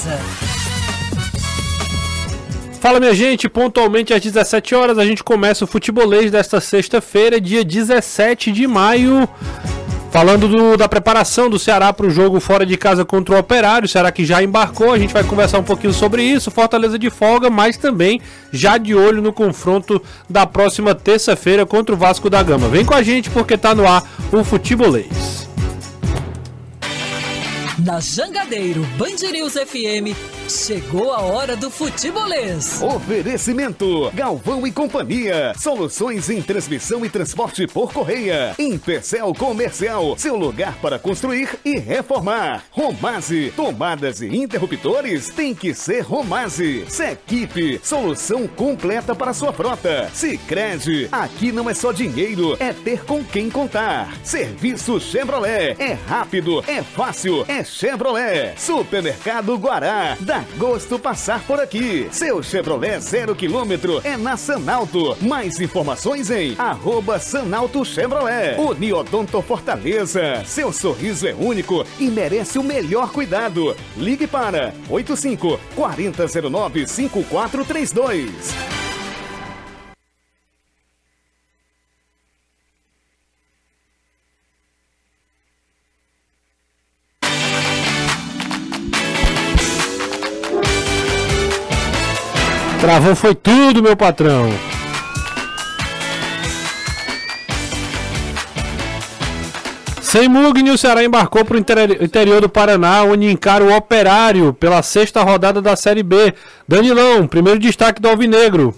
Fala, minha gente, pontualmente às 17 horas a gente começa o Futebolês desta sexta-feira, dia 17 de maio, falando da preparação do Ceará para o jogo fora de casa contra o Operário. O Ceará que já embarcou, a gente vai conversar um pouquinho sobre isso, Fortaleza de folga, mas também já de olho no confronto da próxima terça-feira contra o Vasco da Gama. Vem com a gente porque tá no ar o Futebolês. Na Jangadeiro Band News FM, chegou a hora do Futebolês. Oferecimento: Galvão e Companhia. Soluções em transmissão e transporte por correia. Impecel Comercial, seu lugar para construir e reformar. Romase, tomadas e interruptores tem que ser Romase. Sequipe, solução completa para sua frota. Sicredi, aqui não é só dinheiro, é ter com quem contar. Serviço Chevrolet, é rápido, é fácil, é Chevrolet. Supermercado Guará, dá gosto passar por aqui. Seu Chevrolet 0 km é na Sanalto. Mais informações em @Sanalto Chevrolet. Uniodonto Fortaleza, seu sorriso é único e merece o melhor cuidado. Ligue para 85 4009 5432. Travou foi tudo, meu patrão. Sem Mugni, o Ceará embarcou para o interior do Paraná, onde encara o Operário pela sexta rodada da Série B. Danilão, primeiro destaque do Alvinegro.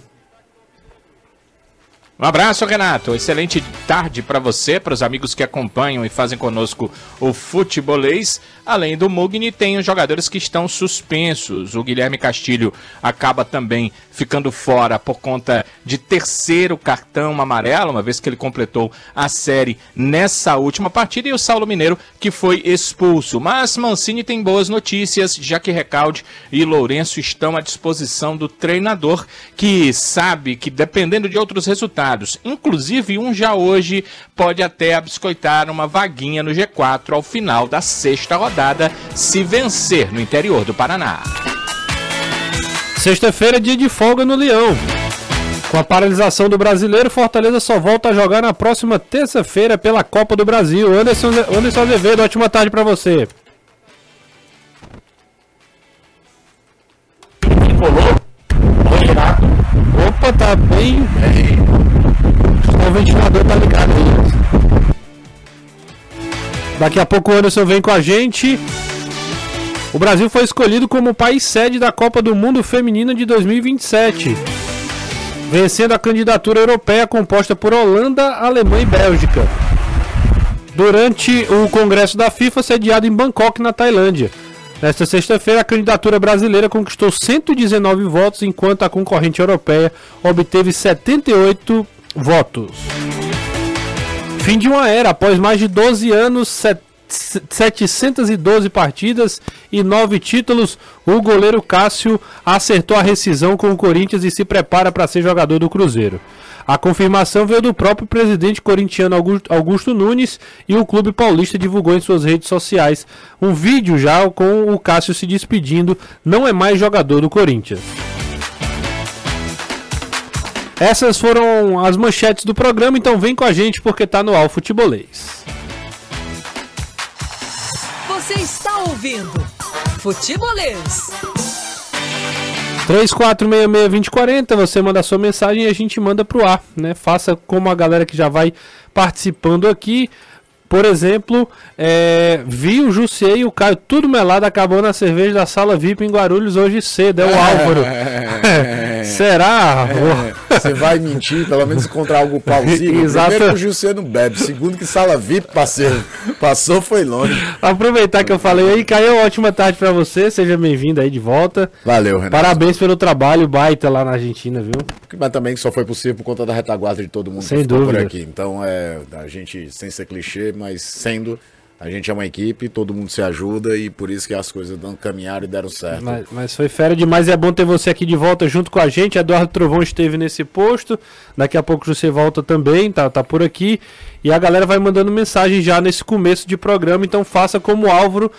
Um abraço, Renato. Excelente tarde para você, para os amigos que acompanham e fazem conosco o Futebolês. Além do Mugni, tem os jogadores que estão suspensos. O Guilherme Castilho acaba também ficando fora por conta de terceiro cartão amarelo, uma vez que ele completou a série nessa última partida. E o Saulo Mineiro, que foi expulso. Mas Mancini tem boas notícias, já que Recalde e Lourenço estão à disposição do treinador, que sabe que, dependendo de outros resultados, inclusive um já hoje, pode até abiscoitar uma vaguinha no G4 ao final da sexta rodada, se vencer no interior do Paraná. Sexta-feira, dia de folga no Leão. Com a paralisação do Brasileiro, Fortaleza só volta a jogar na próxima terça-feira pela Copa do Brasil. Anderson Azevedo, ótima tarde para você. Oi, Renato. Opa, tá bem. O ventilador tá ligado aí. Daqui a pouco o Anderson vem com a gente. O Brasil foi escolhido como país sede da Copa do Mundo Feminina de 2027, vencendo a candidatura europeia composta por Holanda, Alemanha e Bélgica, durante o Congresso da FIFA sediado em Bangkok, na Tailândia. Nesta sexta-feira, a candidatura brasileira conquistou 119 votos, enquanto a concorrente europeia obteve 78 votos. Fim de uma era. Após mais de 12 anos, 712 partidas e 9 títulos, o goleiro Cássio acertou a rescisão com o Corinthians e se prepara para ser jogador do Cruzeiro. A confirmação veio do próprio presidente corintiano Augusto Nunes, e o clube paulista divulgou em suas redes sociais um vídeo já com o Cássio se despedindo. Não é mais jogador do Corinthians. Essas foram as manchetes do programa, então vem com a gente porque tá no ar o Futebolês. Você está ouvindo Futebolês. 3466-2040, você manda a sua mensagem e a gente manda pro ar, né? Faça como a galera que já vai participando aqui. Por exemplo, vi o Jussier e o Caio tudo melado, acabou na cerveja da Sala VIP em Guarulhos hoje cedo. É o Álvaro. Será? Você vai mentir, pelo menos encontrar algo plausível. Exato. Primeiro que o Jussier não bebe, segundo que Sala VIP passou foi longe. Aproveitar que eu falei aí, Caio, ótima tarde pra você, seja bem-vindo aí de volta. Valeu, Renato. Parabéns pelo trabalho baita lá na Argentina, viu? Mas também só foi possível por conta da retaguarda de todo mundo Sem que ficou dúvida. por aqui. Então, a gente, sem ser clichê, mas sendo, a gente é uma equipe, todo mundo se ajuda e por isso que as coisas caminharam e deram certo. Mas foi fera demais, é bom ter você aqui de volta junto com a gente. Eduardo Trovão esteve nesse posto, daqui a pouco você volta também, tá por aqui. E a galera vai mandando mensagem já nesse começo de programa, então faça como o Álvaro.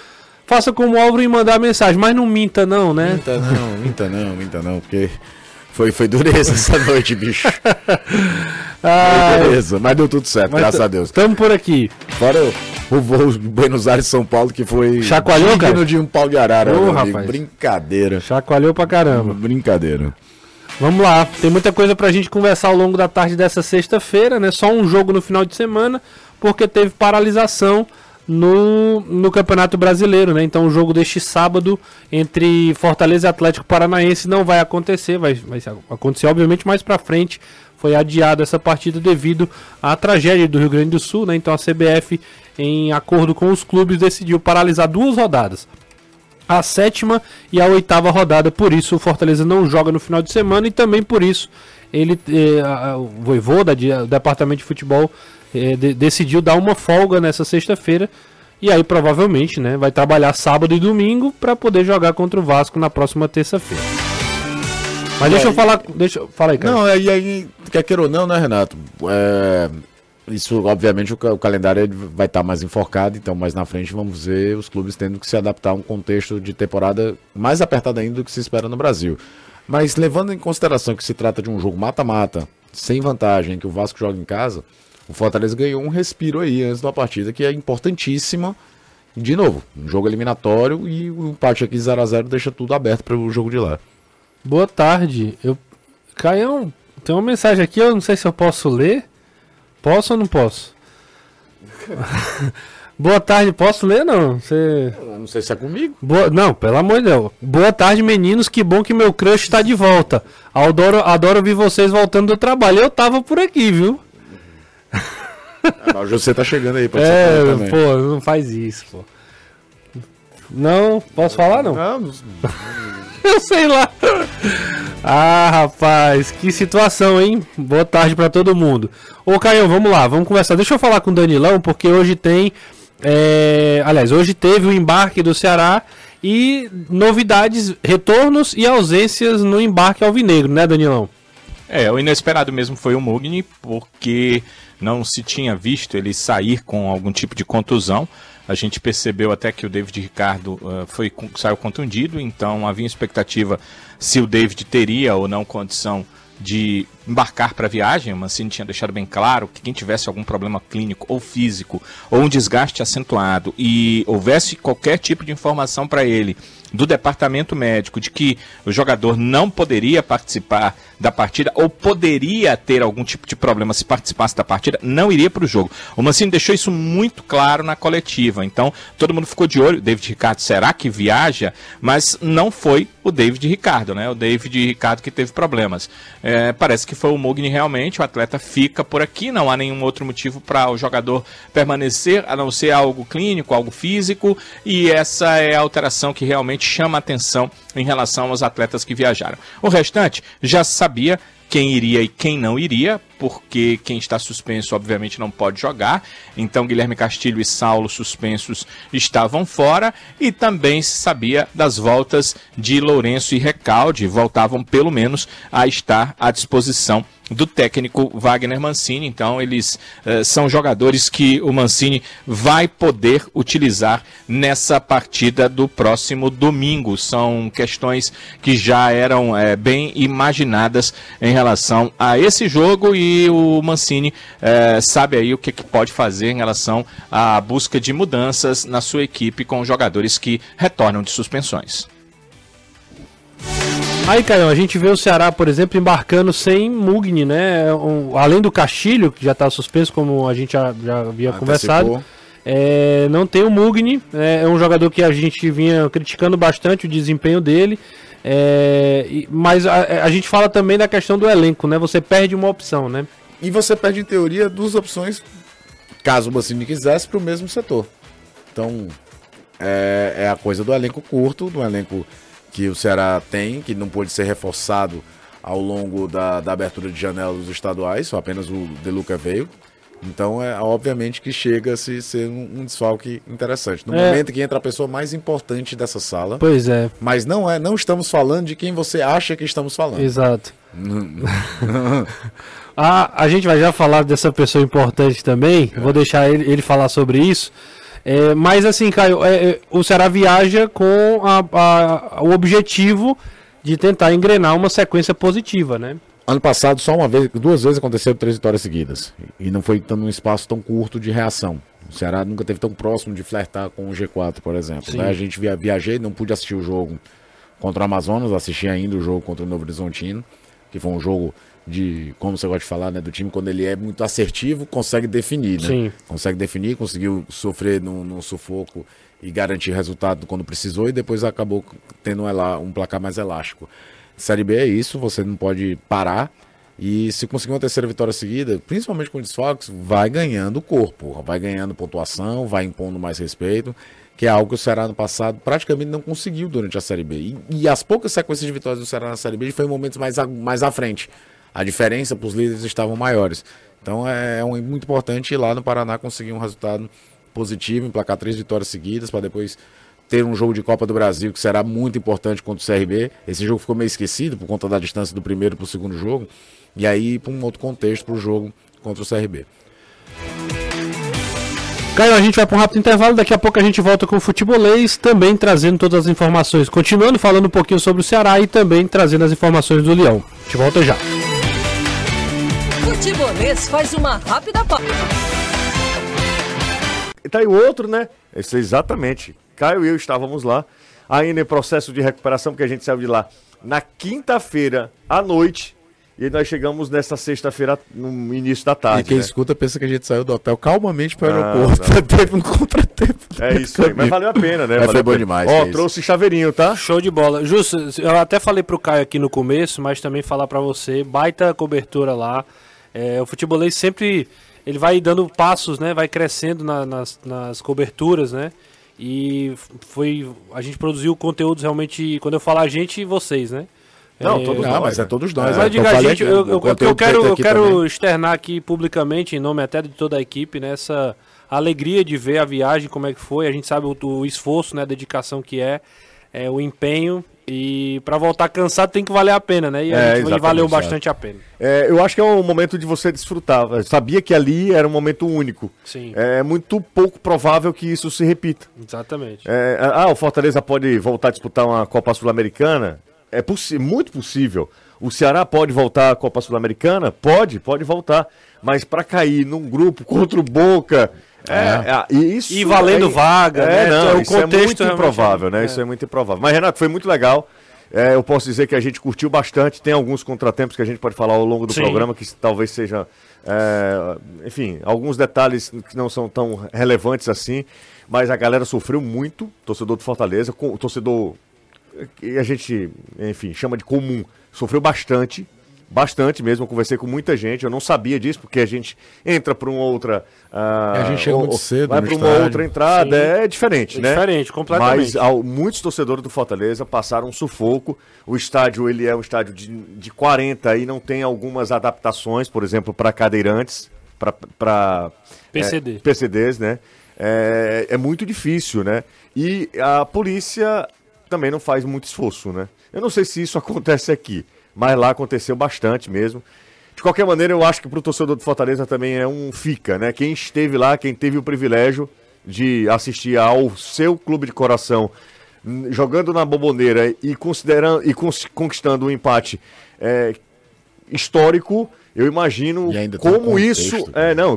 faça como o Álvaro e mandar mensagem, mas não minta não, né? Minta não, porque foi dureza essa noite, bicho. Beleza, mas deu tudo certo, graças a Deus. Tamo por aqui. Fora o voo de Buenos Aires São Paulo, que foi chacoalhou, cara? De um pau de arara, rapaz. Brincadeira. Chacoalhou pra caramba. Brincadeira. Vamos lá, tem muita coisa pra gente conversar ao longo da tarde dessa sexta-feira, né? Só um jogo no final de semana, porque teve paralisação no Campeonato Brasileiro, né? Então o jogo deste sábado entre Fortaleza e Atlético Paranaense não vai acontecer, vai acontecer obviamente mais pra frente. Foi adiado essa partida devido à tragédia do Rio Grande do Sul, né? Então a CBF, em acordo com os clubes, decidiu paralisar 2 rodadas. A 7ª e a 8ª rodada, por isso o Fortaleza não joga no final de semana e também por isso o Voivoda, o departamento de futebol, decidiu dar uma folga nessa sexta-feira e aí provavelmente, né, vai trabalhar sábado e domingo para poder jogar contra o Vasco na próxima terça-feira. Mas fala aí, cara. Não, e aí, quer queira ou não, né, Renato? Isso, obviamente, o calendário vai estar mais enforcado, então mais na frente vamos ver os clubes tendo que se adaptar a um contexto de temporada mais apertado ainda do que se espera no Brasil. Mas levando em consideração que se trata de um jogo mata-mata, sem vantagem, que o Vasco joga em casa, o Fortaleza ganhou um respiro aí antes da partida, que é importantíssima. De novo, um jogo eliminatório e o empate aqui 0x0 deixa tudo aberto para o jogo de lá. Boa tarde. Caião, tem uma mensagem aqui, eu não sei se eu posso ler. Posso ou não posso? Boa tarde, posso ler não? Eu não sei se é comigo. Não, pelo amor de Deus. Boa tarde, meninos, que bom que meu crush está de volta. Adoro ver vocês voltando do trabalho. Eu tava por aqui, viu? Mas você tá chegando aí pra você também. Pô, não faz isso, pô. Não, posso falar não? Não. Eu sei lá. Ah, rapaz, que situação, hein? Boa tarde pra todo mundo. Ô, Caio, vamos lá, vamos conversar. Deixa eu falar com o Danilão, porque hoje tem... hoje teve o embarque do Ceará e novidades, retornos e ausências no embarque alvinegro, né, Danilão? O inesperado mesmo foi o Mugni, porque não se tinha visto ele sair com algum tipo de contusão. A gente percebeu até que o David Ricardo saiu contundido, então havia expectativa se o David teria ou não condição de embarcar para a viagem. O Mancini tinha deixado bem claro que quem tivesse algum problema clínico ou físico ou um desgaste acentuado e houvesse qualquer tipo de informação para ele do departamento médico de que o jogador não poderia participar da partida ou poderia ter algum tipo de problema se participasse da partida, não iria para o jogo. O Mancini deixou isso muito claro na coletiva, então todo mundo ficou de olho. O David Ricardo, será que viaja? Mas não foi o David Ricardo, né? O David Ricardo que teve problemas. Parece que foi o Mugni realmente, o atleta fica por aqui, não há nenhum outro motivo para o jogador permanecer, a não ser algo clínico, algo físico, e essa é a alteração que realmente chama a atenção em relação aos atletas que viajaram. O restante já sabia quem iria e quem não iria, porque quem está suspenso obviamente não pode jogar, então Guilherme Castilho e Saulo suspensos estavam fora, e também se sabia das voltas de Lourenço e Recalde, voltavam pelo menos a estar à disposição do técnico Wagner Mancini. Então eles são jogadores que o Mancini vai poder utilizar nessa partida do próximo domingo. São questões que já eram bem imaginadas em relação a esse jogo, e o Mancini sabe aí o que pode fazer em relação à busca de mudanças na sua equipe com jogadores que retornam de suspensões. Aí, Caio, a gente vê o Ceará, por exemplo, embarcando sem Mugni, né? Além do Castilho, que já está suspenso, como a gente já havia conversado. Não tem o Mugni, é um jogador que a gente vinha criticando bastante o desempenho dele. Mas a gente fala também da questão do elenco, né? Você perde uma opção, né? E você perde, em teoria, 2 opções, caso o Mancini quisesse, para o mesmo setor. Então, é a coisa do elenco curto, do elenco que o Ceará tem, que não pôde ser reforçado ao longo da abertura de janela dos estaduais, só apenas o De Luca veio. Então, obviamente que chega a ser um desfalque interessante. No momento que entra a pessoa mais importante dessa sala. Pois é. Mas não estamos falando de quem você acha que estamos falando. Exato. A gente vai já falar dessa pessoa importante também. Vou deixar ele falar sobre isso. Mas assim, Caio, o Ceará viaja com o objetivo de tentar engrenar uma sequência positiva, né? Ano passado, duas vezes aconteceram 3 vitórias seguidas. E não foi num espaço tão curto de reação. O Ceará nunca esteve tão próximo de flertar com o G4, por exemplo. Né? A gente viajei, não pude assistir o jogo contra o Amazonas, assisti ainda o jogo contra o Novo Horizontino, que foi um jogo como você gosta de falar, né, do time, quando ele é muito assertivo, consegue definir, né? Sim. Consegue definir, conseguiu sofrer no sufoco e garantir resultado quando precisou, e depois acabou tendo um placar mais elástico. Série B é isso, você não pode parar, e se conseguir uma terceira vitória seguida, principalmente com desfalques, vai ganhando corpo, vai ganhando pontuação, vai impondo mais respeito, que é algo que o Ceará no passado praticamente não conseguiu durante a Série B. E as poucas sequências de vitórias do Ceará na Série B foi em momentos mais à frente. A diferença para os líderes estavam maiores. Então muito importante ir lá no Paraná conseguir um resultado positivo, emplacar 3 vitórias seguidas, para depois ter um jogo de Copa do Brasil que será muito importante contra o CRB. Esse jogo ficou meio esquecido por conta da distância do primeiro para o segundo jogo. E aí para um outro contexto para o jogo contra o CRB. Caio, a gente vai para um rápido intervalo, daqui a pouco a gente volta com o Futebolês, também trazendo todas as informações, continuando falando um pouquinho sobre o Ceará e também trazendo as informações do Leão. A gente volta já. Futebolês faz uma rápida pausa. Tá aí o outro, né? Isso, exatamente. Caio e eu estávamos lá, ainda em processo de recuperação, porque a gente saiu de lá na quinta-feira à noite, e nós chegamos nessa sexta-feira no início da tarde. E quem escuta pensa que a gente saiu do hotel calmamente para o aeroporto. Teve um contratempo. É isso aí, mas valeu a pena, né? Foi bom demais. Ó, trouxe chaveirinho, tá? Show de bola. Justo, eu até falei pro Caio aqui no começo, mas também falar pra você, baita cobertura lá. O Futebolês sempre, ele vai dando passos, né? Vai crescendo nas coberturas, né? E a gente produziu conteúdos realmente, quando eu falar a gente, vocês, né? Não, mas é todos nós. Mas diga a gente, eu quero externar aqui publicamente, em nome até de toda a equipe, né, essa alegria de ver a viagem, como é que foi. A gente sabe o esforço, né, a dedicação que o empenho. E para voltar cansado tem que valer a pena, né? E valeu bastante a pena. Eu acho que é um momento de você desfrutar. Eu sabia que ali era um momento único. Sim. É muito pouco provável que isso se repita. Exatamente. O Fortaleza pode voltar a disputar uma Copa Sul-Americana? É muito possível. O Ceará pode voltar à Copa Sul-Americana? Pode voltar. Mas para cair num grupo contra o Boca... e valendo vaga, né? Não, isso é muito improvável, né? Isso é muito improvável. Mas, Renato, foi muito legal. Eu posso dizer que a gente curtiu bastante. Tem alguns contratempos que a gente pode falar ao longo do programa, que talvez seja... enfim, alguns detalhes que não são tão relevantes assim. Mas a galera sofreu muito, torcedor do Fortaleza, o torcedor que a gente, enfim, chama de comum, sofreu bastante mesmo. Eu conversei com muita gente, eu não sabia disso, porque a gente entra para uma outra... a gente chega muito cedo, vai para uma outra entrada. Sim. É diferente, né? Diferente, completamente. Mas muitos torcedores do Fortaleza passaram um sufoco. O estádio, ele é um estádio de 40 e não tem algumas adaptações, por exemplo, para cadeirantes, para PCDs, né? É muito difícil, né? E a polícia também não faz muito esforço, né? Eu não sei se isso acontece aqui, mas lá aconteceu bastante mesmo. De qualquer maneira, eu acho que para o torcedor do Fortaleza também fica, né? Quem esteve lá, quem teve o privilégio de assistir ao seu clube de coração jogando na Bombonera e conquistando um empate histórico, eu imagino como isso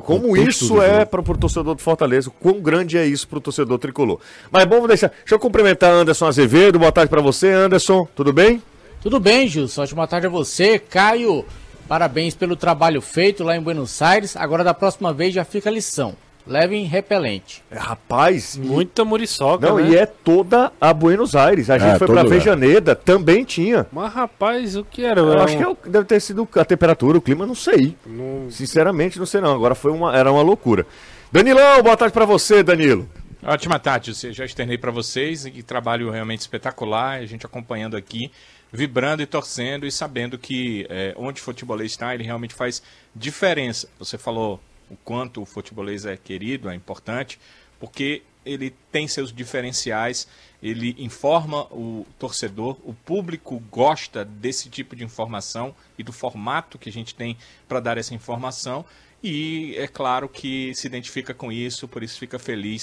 para o torcedor do Fortaleza, quão grande é isso para o torcedor tricolor. Mas bom, deixa eu cumprimentar Anderson Azevedo. Boa tarde para você, Anderson. Tudo bem? Tudo bem, Gilson. Ótima tarde a você, Caio. Parabéns pelo trabalho feito lá em Buenos Aires. Agora, da próxima vez, já fica a lição. Levem repelente. Rapaz, muita muriçoca, né? E é toda a Buenos Aires. A gente foi pra Vejaneda, também tinha. Mas, rapaz, o que era? Eu acho que deve ter sido a temperatura, o clima, não sei. Sinceramente, não sei não. Agora era uma loucura. Danilão, boa tarde pra você, Danilo. Ótima tarde, eu já externei pra vocês. E trabalho realmente espetacular. A gente acompanhando aqui, vibrando e torcendo e sabendo que onde o futebolês está, ele realmente faz diferença. Você falou o quanto o futebolês é querido, é importante, porque ele tem seus diferenciais, ele informa o torcedor, o público gosta desse tipo de informação e do formato que a gente tem para dar essa informação, e é claro que se identifica com isso, por isso fica feliz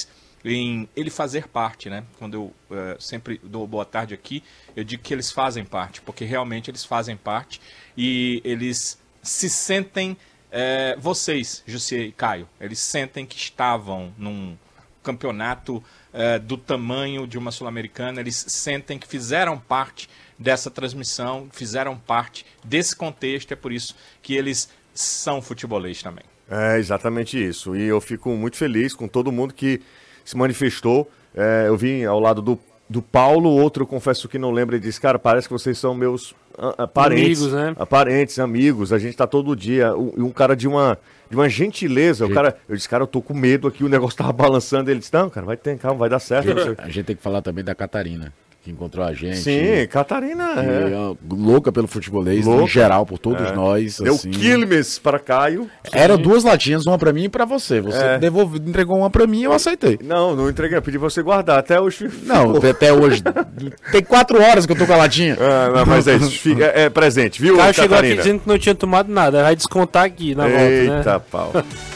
em ele fazer parte, né? Quando eu sempre dou boa tarde aqui, eu digo que eles fazem parte, porque realmente eles fazem parte e eles se sentem, vocês, José e Caio, eles sentem que estavam num campeonato do tamanho de uma Sul-Americana, eles sentem que fizeram parte dessa transmissão, fizeram parte desse contexto, é por isso que eles são futebolês também. É exatamente isso, e eu fico muito feliz com todo mundo que se manifestou. Eu vim ao lado do Paulo, outro eu confesso que não lembro, e disse, cara, parece que vocês são meus parentes, amigos, né? Parentes, amigos, a gente tá todo dia, um cara de uma gentileza, eu disse, cara, eu tô com medo aqui, o negócio tava balançando, ele disse, não, cara, vai ter calma, vai dar certo. A gente tem que falar também da Catarina, que encontrou a gente. Sim, Catarina louca pelo futebolês, em geral, por todos nós. Deu assim. Quilmes para Caio. Era 2 latinhas, uma pra mim e pra você. Você entregou uma pra mim e eu aceitei. Não entreguei, eu pedi você guardar, até hoje. Não, até hoje. Tem 4 horas que eu tô com a latinha. Mas é isso, é presente, viu, Caio chegou aqui dizendo que não tinha tomado nada, vai descontar aqui na volta, né? Eita, pau.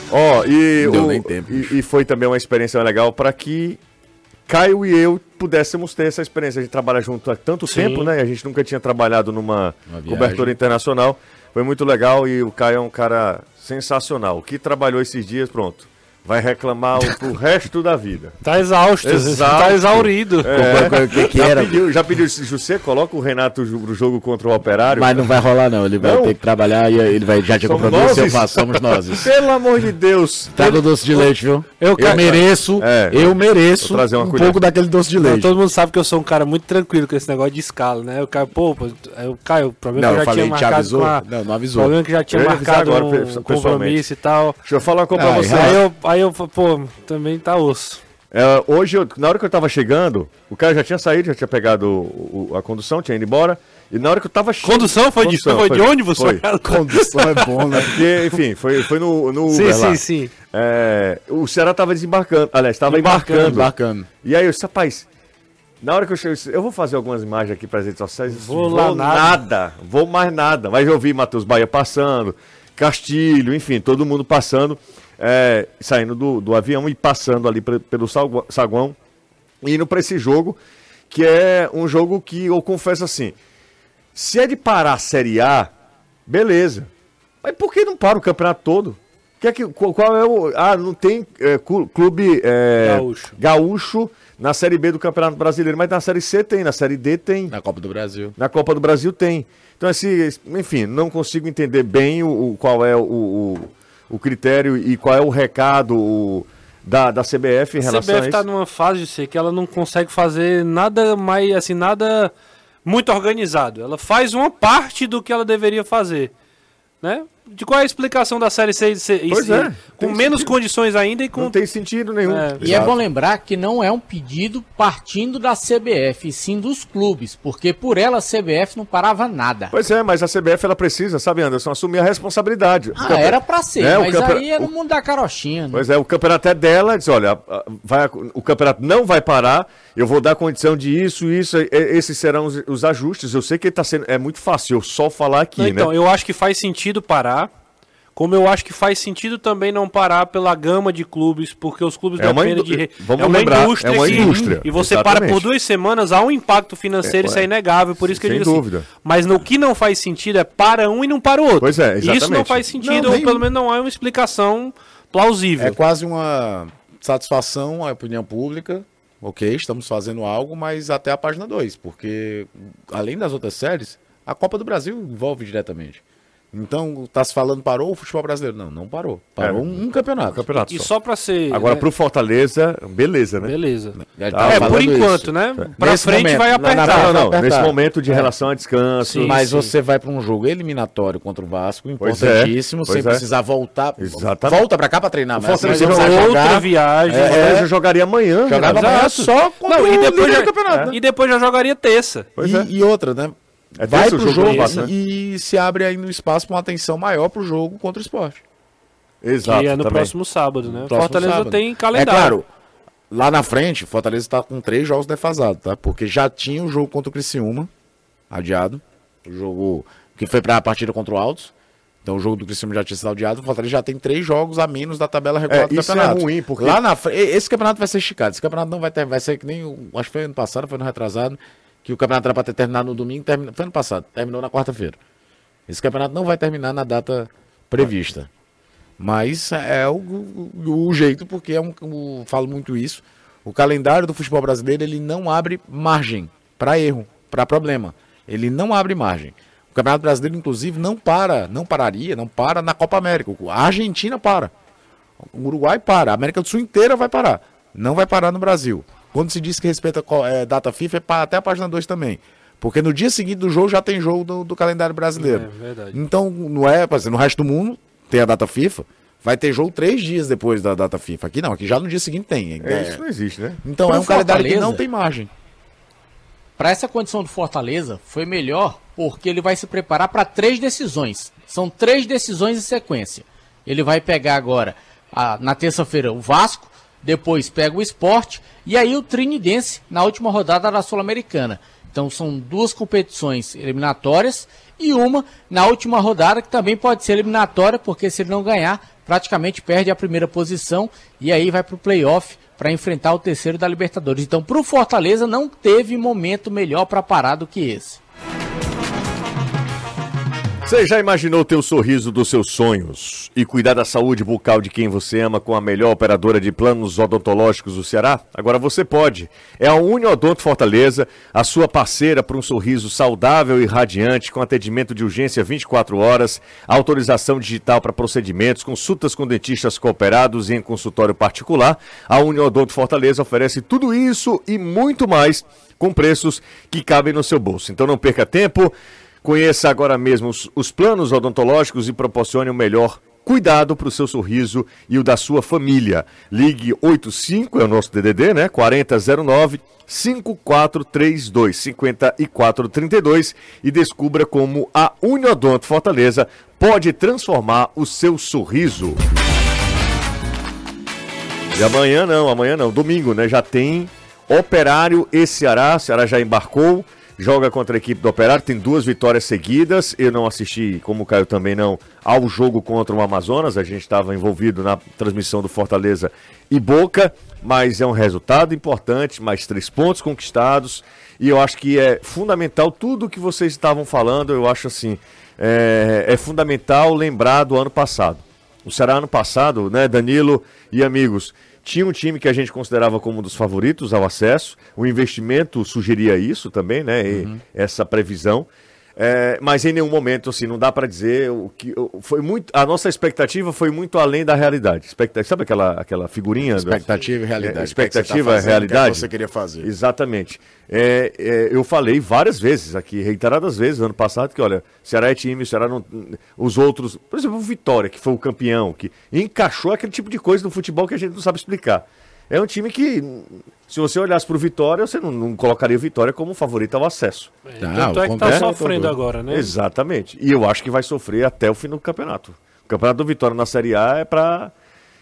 E foi também uma experiência legal para que Caio e eu pudéssemos ter essa experiência. A gente trabalha junto há tanto tempo, né? A gente nunca tinha trabalhado numa cobertura internacional. Foi muito legal e o Caio é um cara sensacional. O que trabalhou esses dias, pronto. Vai reclamar pro resto da vida. Tá exausto, tá exaurido. Já pediu, José, coloca o Renato pro jogo contra o Operário. Mas não vai rolar não, ele vai ter que trabalhar e ele vai já tinha compromisso, somos nós. Pelo amor de Deus. Tá no doce de leite, viu? Eu mereço trazer um pouco daquele doce de leite. Não, todo mundo sabe que eu sou um cara muito tranquilo com esse negócio de escala, né? O problema que eu já tinha marcado não avisou. O problema que já tinha marcado um compromisso e tal. Deixa eu falar uma coisa pra você. Aí eu, também tá osso. Hoje, na hora que eu tava chegando, o cara já tinha saído, já tinha pegado a condução, tinha ido embora. E na hora que eu tava chegando. Condução? Foi de ônibus? Foi. Condução é bom, né? Porque, enfim, foi no Uber lá. Sim. O Ceará tava desembarcando. Aliás, tava embarcando. E aí eu disse, rapaz, na hora que eu cheguei, eu vou fazer algumas imagens aqui para as redes sociais. Vou mais nada. Mas eu vi Matheus Bahia passando, Castilho, enfim, todo mundo passando. Saindo do avião e passando ali pelo saguão, indo para esse jogo, que é um jogo que eu confesso assim, se é de parar a Série A, beleza, mas por que não para o campeonato todo? Qual é o... não tem clube gaúcho na Série B do Campeonato Brasileiro, mas na Série C tem, na Série D tem. Na Copa do Brasil. Na Copa do Brasil tem. Então, assim, enfim, não consigo entender bem qual é o critério e qual é o recado da CBF em relação a isso. A CBF está numa fase de ser que ela não consegue fazer nada mais, assim, nada muito organizado. Ela faz uma parte do que ela deveria fazer, né? De qual é a explicação da Série C com menos condições ainda e com... Não tem sentido nenhum. E é bom lembrar que não é um pedido partindo da CBF, e sim dos clubes, porque por ela a CBF não parava nada. Pois é, mas a CBF ela precisa, sabe, Anderson, assumir a responsabilidade. Era pra ser, mas aí é no mundo da carochinha. Né? Pois é, o campeonato é dela, diz, olha, o campeonato não vai parar, eu vou dar condição de isso, esses serão os ajustes. Eu sei que é muito fácil eu só falar aqui, né? Então, eu acho que faz sentido parar. Como eu acho que faz sentido também não parar pela gama de clubes, porque os clubes dependem de... É uma indústria. E você para por 2 semanas, há um impacto financeiro, isso é inegável, por isso que eu digo dúvida. Assim. Mas no que não faz sentido é para um e não para o outro. Pois é, exatamente. Isso não faz sentido, ou pelo menos não há uma explicação plausível. É quase uma satisfação à opinião pública. Ok, estamos fazendo algo, mas até a página 2, porque além das outras séries, a Copa do Brasil envolve diretamente. Então, tá se falando, parou o futebol brasileiro? Não parou. Parou um campeonato. E só pra ser... Agora, pro Fortaleza, beleza, né? Beleza. Por enquanto, isso, né? Pra frente momento, vai apertar. Não. Nesse momento de relação a descanso. Sim, mas você vai pra um jogo eliminatório contra o Vasco, importantíssimo, sem precisar voltar. Exatamente. Volta pra cá pra treinar. O Fortaleza outra viagem. O Fortaleza jogaria amanhã. Jogava amanhã só contra o campeonato. E depois já jogaria terça. E outra, né? Vai pro jogo e se abre aí no espaço para uma atenção maior pro jogo contra o Sport. Exato. Que é no próximo sábado, né? Fortaleza tem calendário. É claro, lá na frente, Fortaleza está com 3 jogos defasados, tá? Porque já tinha o jogo contra o Criciúma, adiado. O jogo que foi para a partida contra o Altos. Então o jogo do Criciúma já tinha sido adiado, o Fortaleza já tem 3 jogos a menos da tabela regular do isso campeonato. É ruim, porque... Lá na frente, esse campeonato vai ser esticado, esse campeonato não vai ter, vai ser que nem, acho que foi ano passado, foi no retrasado, que o campeonato era para ter terminado no domingo, foi ano passado, terminou na quarta-feira. Esse campeonato não vai terminar na data prevista. Mas é o jeito, porque falo muito isso, o calendário do futebol brasileiro, ele não abre margem para erro, para problema. Ele não abre margem. O Campeonato Brasileiro, inclusive, não para na Copa América. A Argentina para. O Uruguai para. A América do Sul inteira vai parar. Não vai parar no Brasil. Quando se diz que respeita a data FIFA, é até a página 2 também. Porque no dia seguinte do jogo já tem jogo do calendário brasileiro. É verdade. Então, não é, por exemplo, no resto do mundo tem a data FIFA, vai ter jogo 3 dias depois da data FIFA. Aqui não, aqui já no dia seguinte tem. Isso não existe, né? Então é um calendário que não tem margem. Para essa condição do Fortaleza, foi melhor porque ele vai se preparar para 3 decisões. São 3 decisões em sequência. Ele vai pegar agora, na terça-feira, o Vasco, depois pega o Sport e aí o Trinidense na última rodada da Sul-Americana. Então são 2 competições eliminatórias e uma na última rodada que também pode ser eliminatória, porque se ele não ganhar, praticamente perde a primeira posição e aí vai para o play-off para enfrentar o terceiro da Libertadores. Então, para o Fortaleza, não teve momento melhor para parar do que esse. Você já imaginou ter o sorriso dos seus sonhos e cuidar da saúde bucal de quem você ama com a melhor operadora de planos odontológicos do Ceará? Agora você pode. É a Uniodonto Fortaleza, a sua parceira para um sorriso saudável e radiante, com atendimento de urgência 24 horas, autorização digital para procedimentos, consultas com dentistas cooperados e em consultório particular. A Uniodonto Fortaleza oferece tudo isso e muito mais com preços que cabem no seu bolso. Então não perca tempo. Conheça agora mesmo os planos odontológicos e proporcione o melhor cuidado para o seu sorriso e o da sua família. Ligue 85, é o nosso DDD, né? 4009-5432, 5432 e descubra como a Uniodonto Fortaleza pode transformar o seu sorriso. E amanhã não, domingo, né? Já tem Operário e Ceará, o Ceará já embarcou. Joga contra a equipe do Operário, tem 2 vitórias seguidas. Eu não assisti, como o Caio também não, ao jogo contra o Amazonas. A gente estava envolvido na transmissão do Fortaleza e Boca, mas é um resultado importante, mais 3 pontos conquistados. E eu acho que é fundamental tudo o que vocês estavam falando. Eu acho assim, é fundamental lembrar do ano passado. O Ceará ano passado, né, Danilo e amigos, tinha um time que a gente considerava como um dos favoritos ao acesso. O investimento sugeria isso também, né? Essa previsão. Mas em nenhum momento, assim, não dá para dizer o que foi muito. A nossa expectativa foi muito além da realidade. Sabe aquela figurinha? Expectativa e realidade. Expectativa e realidade. O que você queria fazer. Exatamente. Eu falei várias vezes aqui, reiteradas vezes, ano passado, que olha, Ceará é time, Ceará não. Os outros, por exemplo, o Vitória, que foi o campeão, que encaixou aquele tipo de coisa no futebol que a gente não sabe explicar. É um time que, se você olhasse para o Vitória, você não colocaria o Vitória como favorito ao acesso. Tanto é que está sofrendo agora, né? Exatamente. E eu acho que vai sofrer até o fim do campeonato. O campeonato do Vitória na Série A é para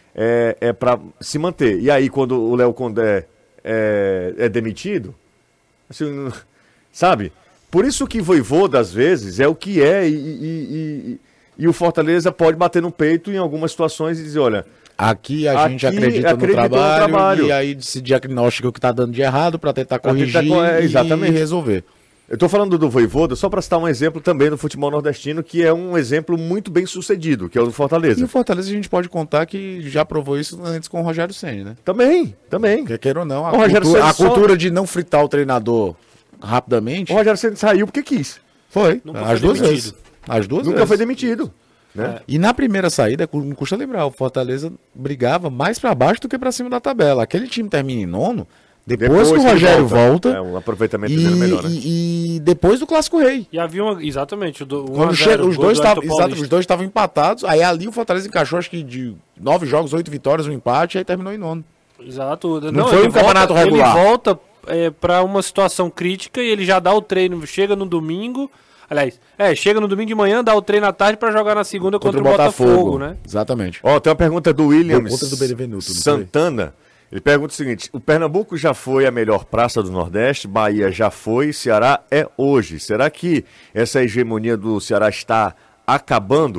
se manter. E aí, quando o Léo Condé é demitido, assim, sabe? Por isso que Vojvoda, às vezes, é o que é e o Fortaleza pode bater no peito em algumas situações e dizer, olha... Aqui a gente acredita no trabalho e aí se diagnostica o que está dando de errado para tentar corrigir e resolver. Eu estou falando do Vojvoda só para citar um exemplo também no futebol nordestino, que é um exemplo muito bem sucedido, que é o do Fortaleza. E o Fortaleza a gente pode contar que já provou isso antes com o Rogério Ceni, né? Também. Quer queira ou não, a cultura de não fritar o treinador rapidamente... O Rogério Ceni saiu porque quis. Foi, as duas vezes. Nunca foi demitido. Né? E na primeira saída, não custa lembrar, o Fortaleza brigava mais para baixo do que para cima da tabela. Aquele time termina em 9º, depois que o Rogério volta o aproveitamento dele é melhor, né? E depois do Clássico Rei. E havia exatamente, quando os dois estavam empatados, aí ali o Fortaleza encaixou acho que de 9 jogos, 8 vitórias, um empate, aí terminou em 9º. Exato. Não foi um campeonato regular. Ele volta para uma situação crítica e ele já dá o treino, chega no domingo... Aliás, chega no domingo de manhã, dá o treino à tarde para jogar na segunda contra o Botafogo, né? Exatamente. Tem uma pergunta do Williams do Santana. Ele pergunta o seguinte: o Pernambuco já foi a melhor praça do Nordeste, Bahia já foi, Ceará é hoje. Será que essa hegemonia do Ceará está acabando?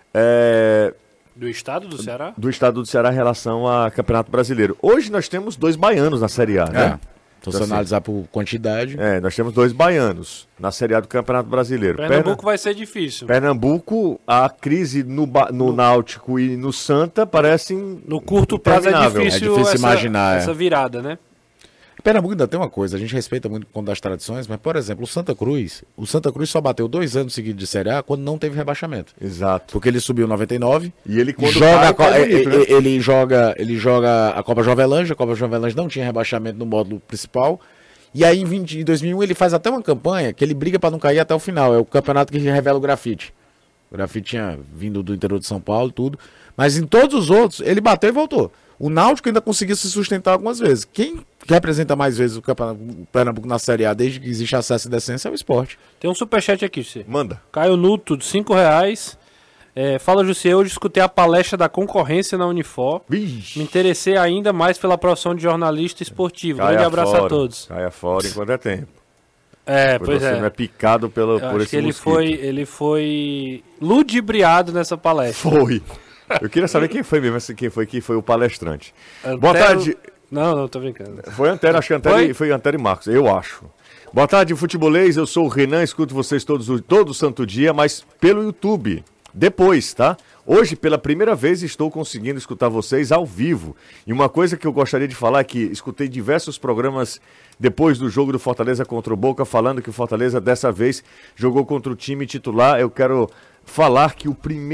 Do estado do Ceará? Do estado do Ceará em relação a Campeonato Brasileiro. Hoje nós temos 2 baianos na Série A, né? Então, se analisar por quantidade... nós temos 2 baianos na Série A do Campeonato Brasileiro. Pernambuco vai ser difícil. Pernambuco, a crise no Náutico e no Santa parecem... No curto prazo é difícil imaginar essa virada, né? Pernambuco ainda tem uma coisa, a gente respeita muito quando das tradições, mas, por exemplo, o Santa Cruz só bateu 2 anos seguidos de Série A quando não teve rebaixamento. Exato. Porque ele subiu em 99 e ele quando ele joga a Copa Jovelândia, a Copa Jovelândia não tinha rebaixamento no módulo principal, e aí em 2001 ele faz até uma campanha que ele briga para não cair até o final, é o campeonato que revela o grafite. O grafite tinha vindo do interior de São Paulo e tudo, mas em todos os outros ele bateu e voltou. O Náutico ainda conseguiu se sustentar algumas vezes. Quem representa mais vezes o Pernambuco na Série A desde que existe acesso e decência é o Sport. Tem um superchat aqui, você. Manda. Caio Nuto, de R$5. Fala, José, hoje escutei a palestra da concorrência na Unifor. Vixe. Me interessei ainda mais pela profissão de jornalista esportivo. Grande abraço a todos. Caia fora enquanto é tempo. Pois você não é picado por esse mosquito. Ele foi ludibriado nessa palestra. Foi. Eu queria saber quem foi mesmo, quem foi o palestrante. Boa tarde. Não, tô brincando. Foi Antero, acho que foi Antero e Marcos, eu acho. Boa tarde, futebolês, eu sou o Renan, escuto vocês todo santo dia, mas pelo YouTube, depois, tá? Hoje, pela primeira vez, estou conseguindo escutar vocês ao vivo. E uma coisa que eu gostaria de falar é que escutei diversos programas depois do jogo do Fortaleza contra o Boca, falando que o Fortaleza, dessa vez, jogou contra o time titular. Eu quero falar que do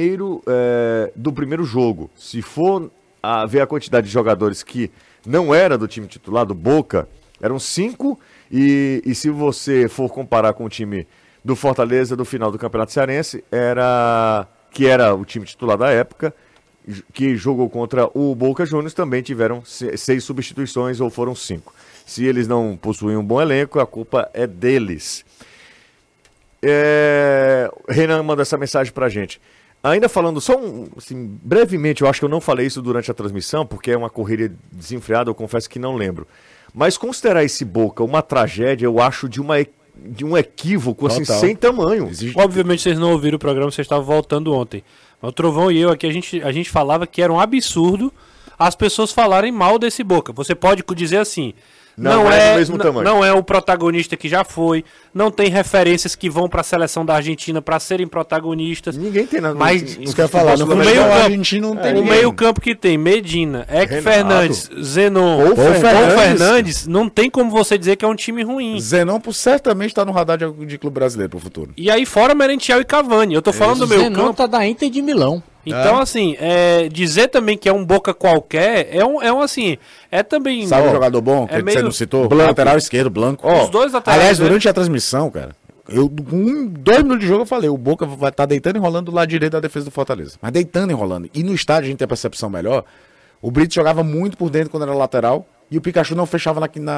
primeiro jogo, se for ver a quantidade de jogadores que não era do time titular, do Boca, eram 5, e se você for comparar com o time do Fortaleza do final do Campeonato Cearense, que era o time titular da época, que jogou contra o Boca Juniors, também tiveram 6 substituições, ou foram 5. Se eles não possuem um bom elenco, a culpa é deles. Renan manda essa mensagem pra gente. Ainda falando, assim, brevemente, eu acho que eu não falei isso durante a transmissão, porque é uma correria desenfreada, eu confesso que não lembro. Mas considerar esse Boca uma tragédia, eu acho de um equívoco, assim, sem tamanho. Obviamente vocês não ouviram o programa, vocês estavam voltando ontem. Mas o Trovão e eu aqui, a gente falava que era um absurdo as pessoas falarem mal desse Boca. Você pode dizer assim... Não é do mesmo tamanho. Não é o protagonista que já foi. Não tem referências que vão para a seleção da Argentina para serem protagonistas. Ninguém tem nada. Mas isso que eu ia falar. No meio campo que tem Medina, Fernandes, Zenon, Paul Fernandes, não tem como você dizer que é um time ruim. Zenon certamente está no radar de clube brasileiro para o futuro. E aí fora Merentiel e Cavani. Eu tô falando do meu campo. Zenon tá da Inter de Milão. Então, assim, dizer também que é um Boca qualquer é também... Sabe um jogador bom que você não citou? Blanco. Lateral esquerdo, Blanco. Os dois laterais... Aliás, durante a transmissão, cara, com 2 minutos de jogo eu falei, o Boca vai estar deitando e enrolando do lado direito da defesa do Fortaleza. Mas deitando e enrolando. E no estádio a gente tem a percepção melhor. O Brito jogava muito por dentro quando era lateral e o Pikachu não fechava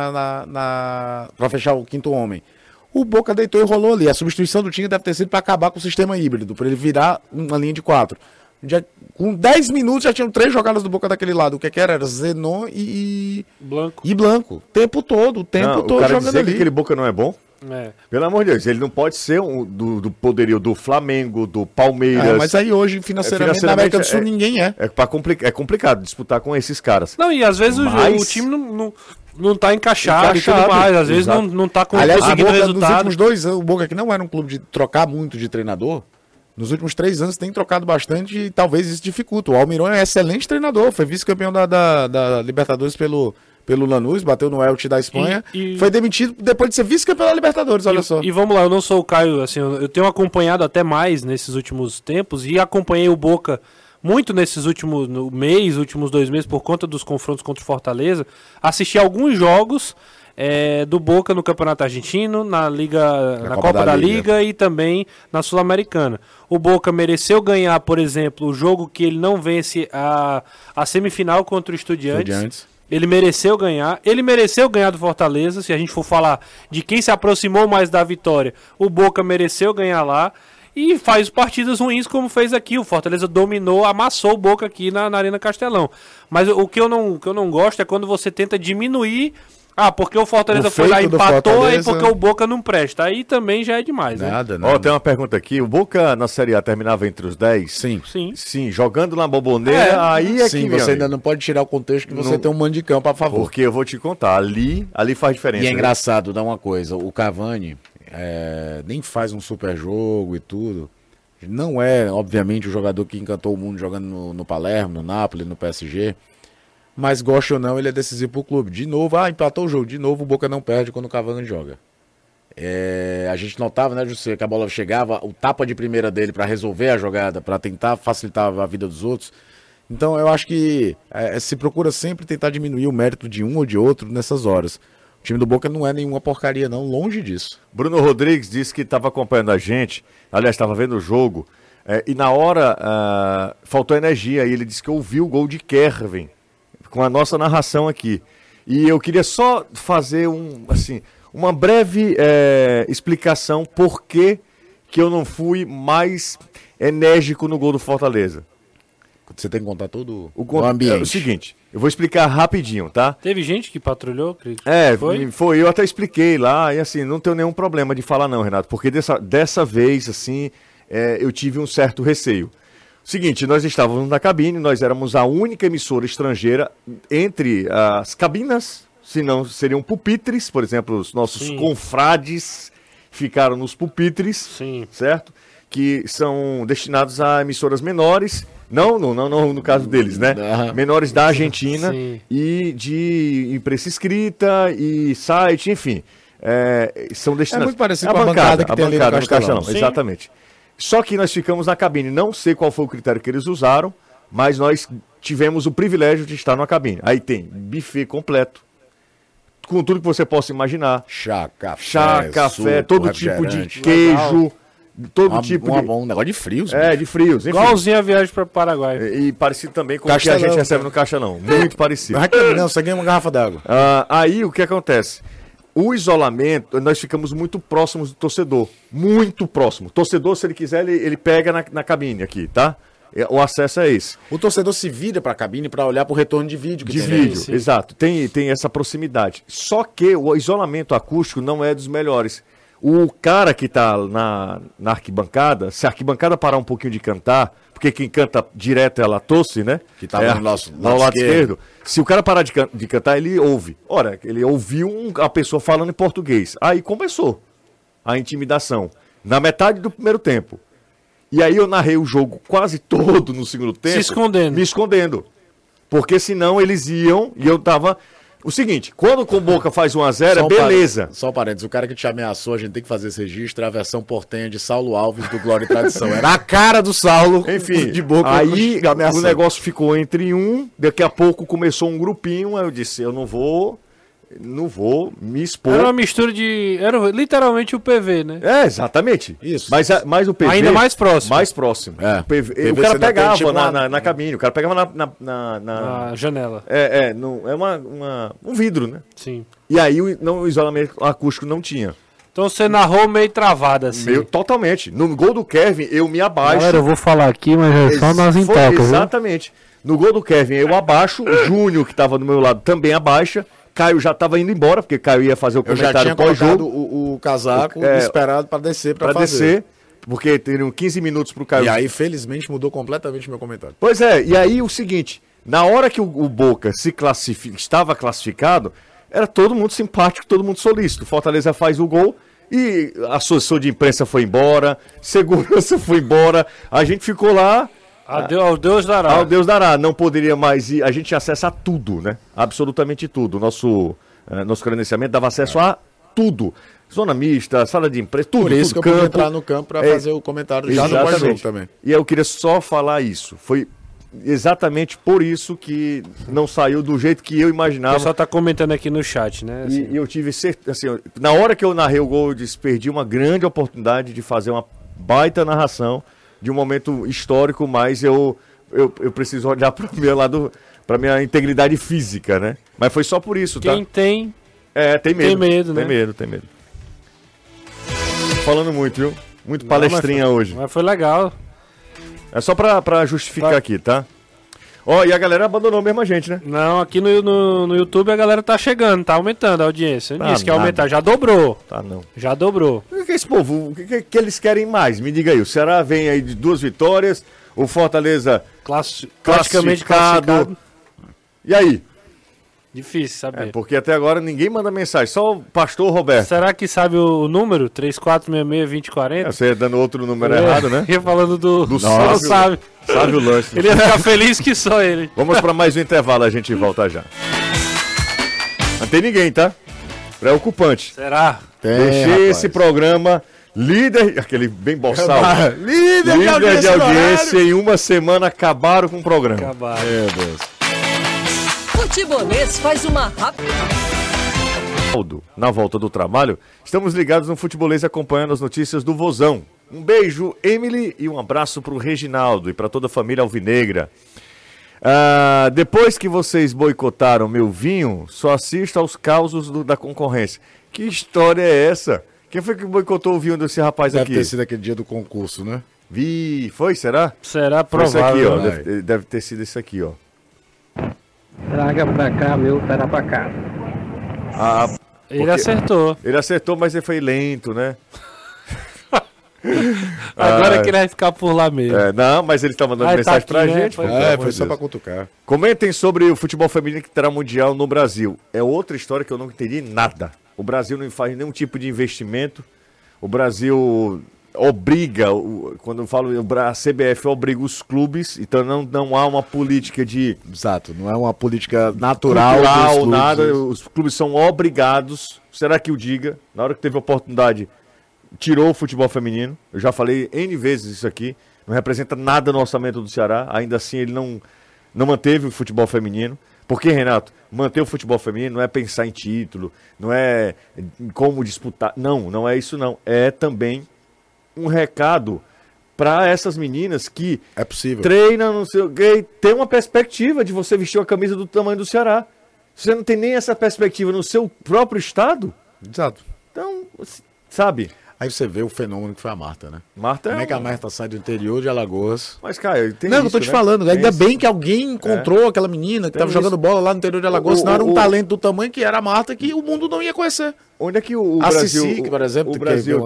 pra fechar o quinto homem. O Boca deitou e rolou ali. A substituição do time deve ter sido para acabar com o sistema híbrido, para ele virar uma linha de 4. Com 10 minutos já tinham 3 jogadas do Boca daquele lado. O que era? Zenon e Blanco. O tempo todo jogando dizer ali. Que aquele Boca não é bom? Pelo amor de Deus, ele não pode ser do poderio do Flamengo, do Palmeiras. Mas aí hoje, financeiramente na América do Sul, ninguém é. É complicado disputar com esses caras. Não, e às vezes o time não tá encaixado e tudo mais. Às vezes não tá conseguindo resultado. Nos últimos 2 anos, o Boca que não era um clube de trocar muito de treinador, nos últimos 3 anos tem trocado bastante e talvez isso dificulta. O Almiron é um excelente treinador, foi vice-campeão da Libertadores pelo Lanús, bateu no Elche da Espanha, foi demitido depois de ser vice-campeão da Libertadores, olha só. E vamos lá, eu não sou o Caio, assim, eu tenho acompanhado até mais nesses últimos tempos e acompanhei o Boca muito nesses últimos últimos 2 meses por conta dos confrontos contra o Fortaleza, assisti alguns jogos do Boca no Campeonato Argentino, na Copa da Liga e também na Sul-Americana. O Boca mereceu ganhar, por exemplo, o jogo que ele não vence a semifinal contra o Estudiantes. Ele mereceu ganhar do Fortaleza. Se a gente for falar de quem se aproximou mais da vitória, o Boca mereceu ganhar lá. E faz partidas ruins como fez aqui. O Fortaleza dominou, amassou o Boca aqui na Arena Castelão. Mas o que eu não gosto é quando você tenta diminuir Ah, porque o Fortaleza foi lá e empatou, aí porque o Boca não presta. Aí também já é demais, né? Nada. Tem uma pergunta aqui. O Boca na Série A terminava entre os 10? Sim, jogando na Boboneira, aí é que... Você ainda não pode tirar o contexto que você tem um mando de campo a favor. Porque eu vou te contar, ali faz diferença. E é engraçado, dá uma coisa, o Cavani nem faz um super jogo e tudo. Não é, obviamente, o jogador que encantou o mundo jogando no Palermo, no Napoli, no PSG. Mas goste ou não, ele é decisivo pro clube. De novo, empatou o jogo. De novo, o Boca não perde quando o Cavani joga. A gente notava, né, José, que a bola chegava, o tapa de primeira dele para resolver a jogada, para tentar facilitar a vida dos outros. Então, eu acho que se procura sempre tentar diminuir o mérito de um ou de outro nessas horas. O time do Boca não é nenhuma porcaria, não, longe disso. Bruno Rodrigues disse que estava acompanhando a gente, aliás, estava vendo o jogo, e na hora faltou energia, e ele disse que ouviu o gol de Kervin, com a nossa narração aqui. E eu queria só fazer uma breve explicação por que eu não fui mais enérgico no gol do Fortaleza. Você tem que contar todo o ambiente. É o seguinte, eu vou explicar rapidinho, tá? Teve gente que patrulhou, Cris? Foi, eu até expliquei lá, e assim, não tenho nenhum problema de falar não, Renato, porque dessa vez, assim, eu tive um certo receio. Seguinte, nós estávamos na cabine, nós éramos a única emissora estrangeira entre as cabinas, se não seriam pupitres, por exemplo, os nossos confrades ficaram nos pupitres, certo? Que são destinados a emissoras menores, não no caso deles, né? Menores da Argentina e de imprensa escrita e site, enfim. São destinados... É muito parecido com a bancada que tem ali no Castelão. Exatamente. Só que nós ficamos na cabine. Não sei qual foi o critério que eles usaram, mas nós tivemos o privilégio de estar na cabine. Aí tem buffet completo, com tudo que você possa imaginar. Chá, café, suco, todo tipo de queijo, todo tipo de... Um negócio de frios. De frios. Enfim. Igualzinho a viagem para o Paraguai. E parecido também com o que a gente recebe no Castelão. Muito parecido. Não, você ganha uma garrafa d'água. Aí o que acontece? O isolamento, nós ficamos muito próximos do torcedor. Muito próximo. O torcedor, se ele quiser, ele pega na cabine aqui, tá? O acesso é esse. O torcedor se vira para a cabine para olhar para o retorno de vídeo. Exato. Tem essa proximidade. Só que o isolamento acústico não é dos melhores. O cara que está na arquibancada, se a arquibancada parar um pouquinho de cantar, porque quem canta direto é a Tosse, né? Que tá no nosso lado esquerdo. Se o cara parar de cantar, ele ouve. Ora, ele ouviu a pessoa falando em português. Aí começou a intimidação. Na metade do primeiro tempo. E aí eu narrei o jogo quase todo no segundo tempo. Me escondendo. Porque senão eles iam e eu tava... O seguinte, quando o Boca faz 1-0, beleza. Só um parênteses, o cara que te ameaçou, a gente tem que fazer esse registro, é a versão portenha de Saulo Alves do Glória e Tradição. Era a cara do Saulo, enfim, de Boca. Aí o negócio ficou entre daqui a pouco começou um grupinho, aí eu disse, eu não vou me expor. Era uma mistura de... Era literalmente o PV, né? Exatamente. Isso. Mas o PV... Ainda mais próximo. Mais próximo. O cara pegava na cabine, o cara pegava na janela. Um vidro, né? Sim. E aí o isolamento acústico não tinha. Então você narrou meio travado assim. Totalmente. No gol do Kevin, eu me abaixo. Galera, eu vou falar aqui, mas é só nas intocas. Exatamente. No gol do Kevin, eu abaixo. O Júnior, que estava do meu lado, também abaixa. Caio já estava indo embora, porque Caio ia fazer o comentário pós-jogo. O casaco esperado para descer, para fazer. Porque teriam 15 minutos para o Caio. E aí, felizmente, mudou completamente o meu comentário. Pois é, e aí o seguinte, na hora que o Boca estava classificado, era todo mundo simpático, todo mundo solícito. Fortaleza faz o gol e a assessor de imprensa foi embora, segurança foi embora, a gente ficou lá... Ao Deus dará. Ao Deus dará. Não poderia mais ir. A gente tinha acesso a tudo, né? Absolutamente tudo. Nosso credenciamento dava acesso a tudo. Zona mista, sala de imprensa, tudo. Por isso tudo, que eu pude entrar no campo para fazer o comentário já no pós-jogo também. E eu queria só falar isso. Foi exatamente por isso que não saiu do jeito que eu imaginava. O pessoal tá comentando aqui no chat, né? Assim. E eu tive certeza, assim, na hora que eu narrei o gol, eu disse, perdi uma grande oportunidade de fazer uma baita narração de um momento histórico, mas eu preciso olhar para o meu lado, para minha integridade física, né? Mas foi só por isso, Quem tem... tem medo. Tem medo, né? Tem medo. Falando muito, viu? Muito palestrinha hoje. Mas foi legal. É só para justificar aqui, tá? E a galera abandonou mesmo a gente, né? Não, aqui no YouTube a galera tá chegando, tá aumentando a audiência. Eu disse que ia aumentar, já dobrou. Tá não. Já dobrou. O que é esse povo? O que eles querem mais? Me diga aí. O Ceará vem aí de 2 vitórias, o Fortaleza praticamente classificado. E aí? Difícil saber. Porque até agora ninguém manda mensagem, só o pastor Roberto. Será que sabe o número? 3466-2040? Você ia dando outro número errado, né? Ia falando do Sávio, sabe. Sávio Lanche. Ele ia ficar feliz que só ele. Vamos para mais um intervalo, a gente volta já. Não tem ninguém, tá? Preocupante. Será? Deixei esse programa líder, aquele bem boçal. líder de audiência em uma semana acabaram com o programa. Acabaram. Meu Deus. Futebolês faz uma rápida. Na volta do trabalho, estamos ligados no Futebolês acompanhando as notícias do Vozão. Um beijo, Emily, e um abraço pro Reginaldo e para toda a família alvinegra. Depois que vocês boicotaram meu vinho, só assisto aos causos da concorrência. Que história é essa? Quem foi que boicotou o vinho desse rapaz aqui? Deve ter sido aquele dia do concurso, né? Foi, será? Será provável. Foi esse aqui, ó. Deve ter sido esse aqui, ó. Traga pra cá, meu, para pra cá. Ele acertou. Ele acertou, mas ele foi lento, né? Agora que ele vai ficar por lá mesmo. Não, mas ele tá mandando mensagem pra gente. Foi só pra cutucar. Comentem sobre o futebol feminino que terá mundial no Brasil. É outra história que eu não entendi nada. O Brasil não faz nenhum tipo de investimento. O Brasil obriga, quando eu falo a CBF obriga os clubes, então não há uma política de... Exato, não é uma política natural cultural, nada, os clubes são obrigados, será que o Diga, na hora que teve a oportunidade, tirou o futebol feminino, eu já falei N vezes isso aqui, não representa nada no orçamento do Ceará, ainda assim ele não manteve o futebol feminino. Por que, Renato? Manter o futebol feminino não é pensar em título, não é em como disputar, não é isso não, é também um recado para essas meninas que treinam no seu gay, tem uma perspectiva de você vestir uma camisa do tamanho do Ceará. Você não tem nem essa perspectiva no seu próprio estado? Exato. Então, sabe? Aí você vê o fenômeno que foi a Marta, né? Como é que a Marta sai do interior de Alagoas? Mas, cara, tem não, isso, eu tô te né? falando. Ainda bem que alguém encontrou aquela menina que tava jogando bola lá no interior de Alagoas, senão era um talento do tamanho que era a Marta que o mundo não ia conhecer. Onde é que o a Brasil... Cici, por exemplo, o Brasil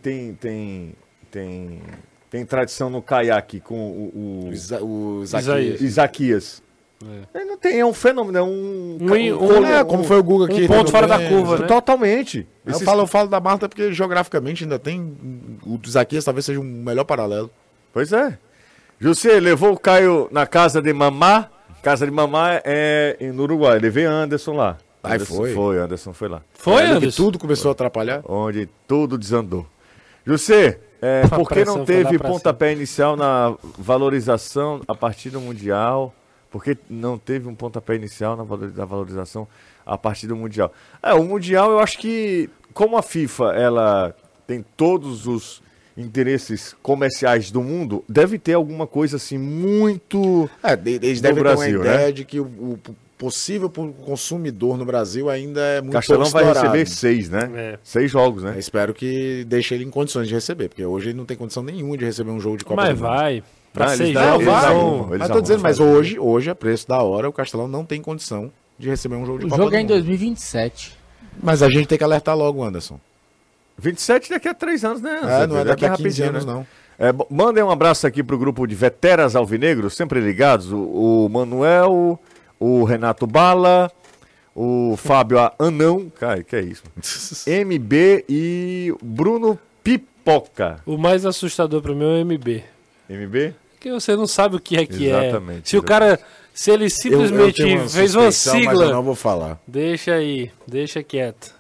tem tradição no caiaque com o Isaquias. Ele não tem, é um fenômeno, como foi o Guga aqui. Um ponto fora da curva, né? Totalmente. Eu falo da Marta porque geograficamente ainda tem. O Isaquias talvez seja um melhor paralelo. Pois é. José levou o Caio na casa de mamá. Casa de mamá é no Uruguai. Levei Anderson lá. Anderson foi lá. Foi, Anderson? Tudo começou a atrapalhar. Onde tudo desandou. José, por que não teve pontapé inicial na valorização a partir do Mundial? Por que não teve um pontapé inicial na valorização a partir do Mundial? O Mundial, eu acho que, como a FIFA ela tem todos os interesses comerciais do mundo, deve ter alguma coisa assim muito eles devem ter uma ideia de que o possível consumidor no Brasil ainda é muito Castelão vai receber 6, né? 6 jogos, né? Eu espero que deixe ele em condições de receber, porque hoje ele não tem condição nenhuma de receber um jogo de Copa do Mundo. Mas vai. Pra 6 jogos. Mas tô dizendo, mas hoje, a preço da hora, o Castelão não tem condição de receber um jogo de Copa do Mundo. O jogo é em 2027. Mas a gente tem que alertar logo, Anderson. 27 daqui a 3 anos, né? Não é daqui a 15 anos, não. Mandem um abraço aqui pro grupo de Veteras Alvinegros, sempre ligados. O Manuel, o Renato Bala, o Fábio Anão, cara, que é isso? MB e Bruno Pipoca. O mais assustador pra mim é o MB. MB? Porque você não sabe o que é que exatamente, é. Se o cara, se ele simplesmente fez uma sigla... Mas eu não vou falar. Deixa aí, deixa quieto.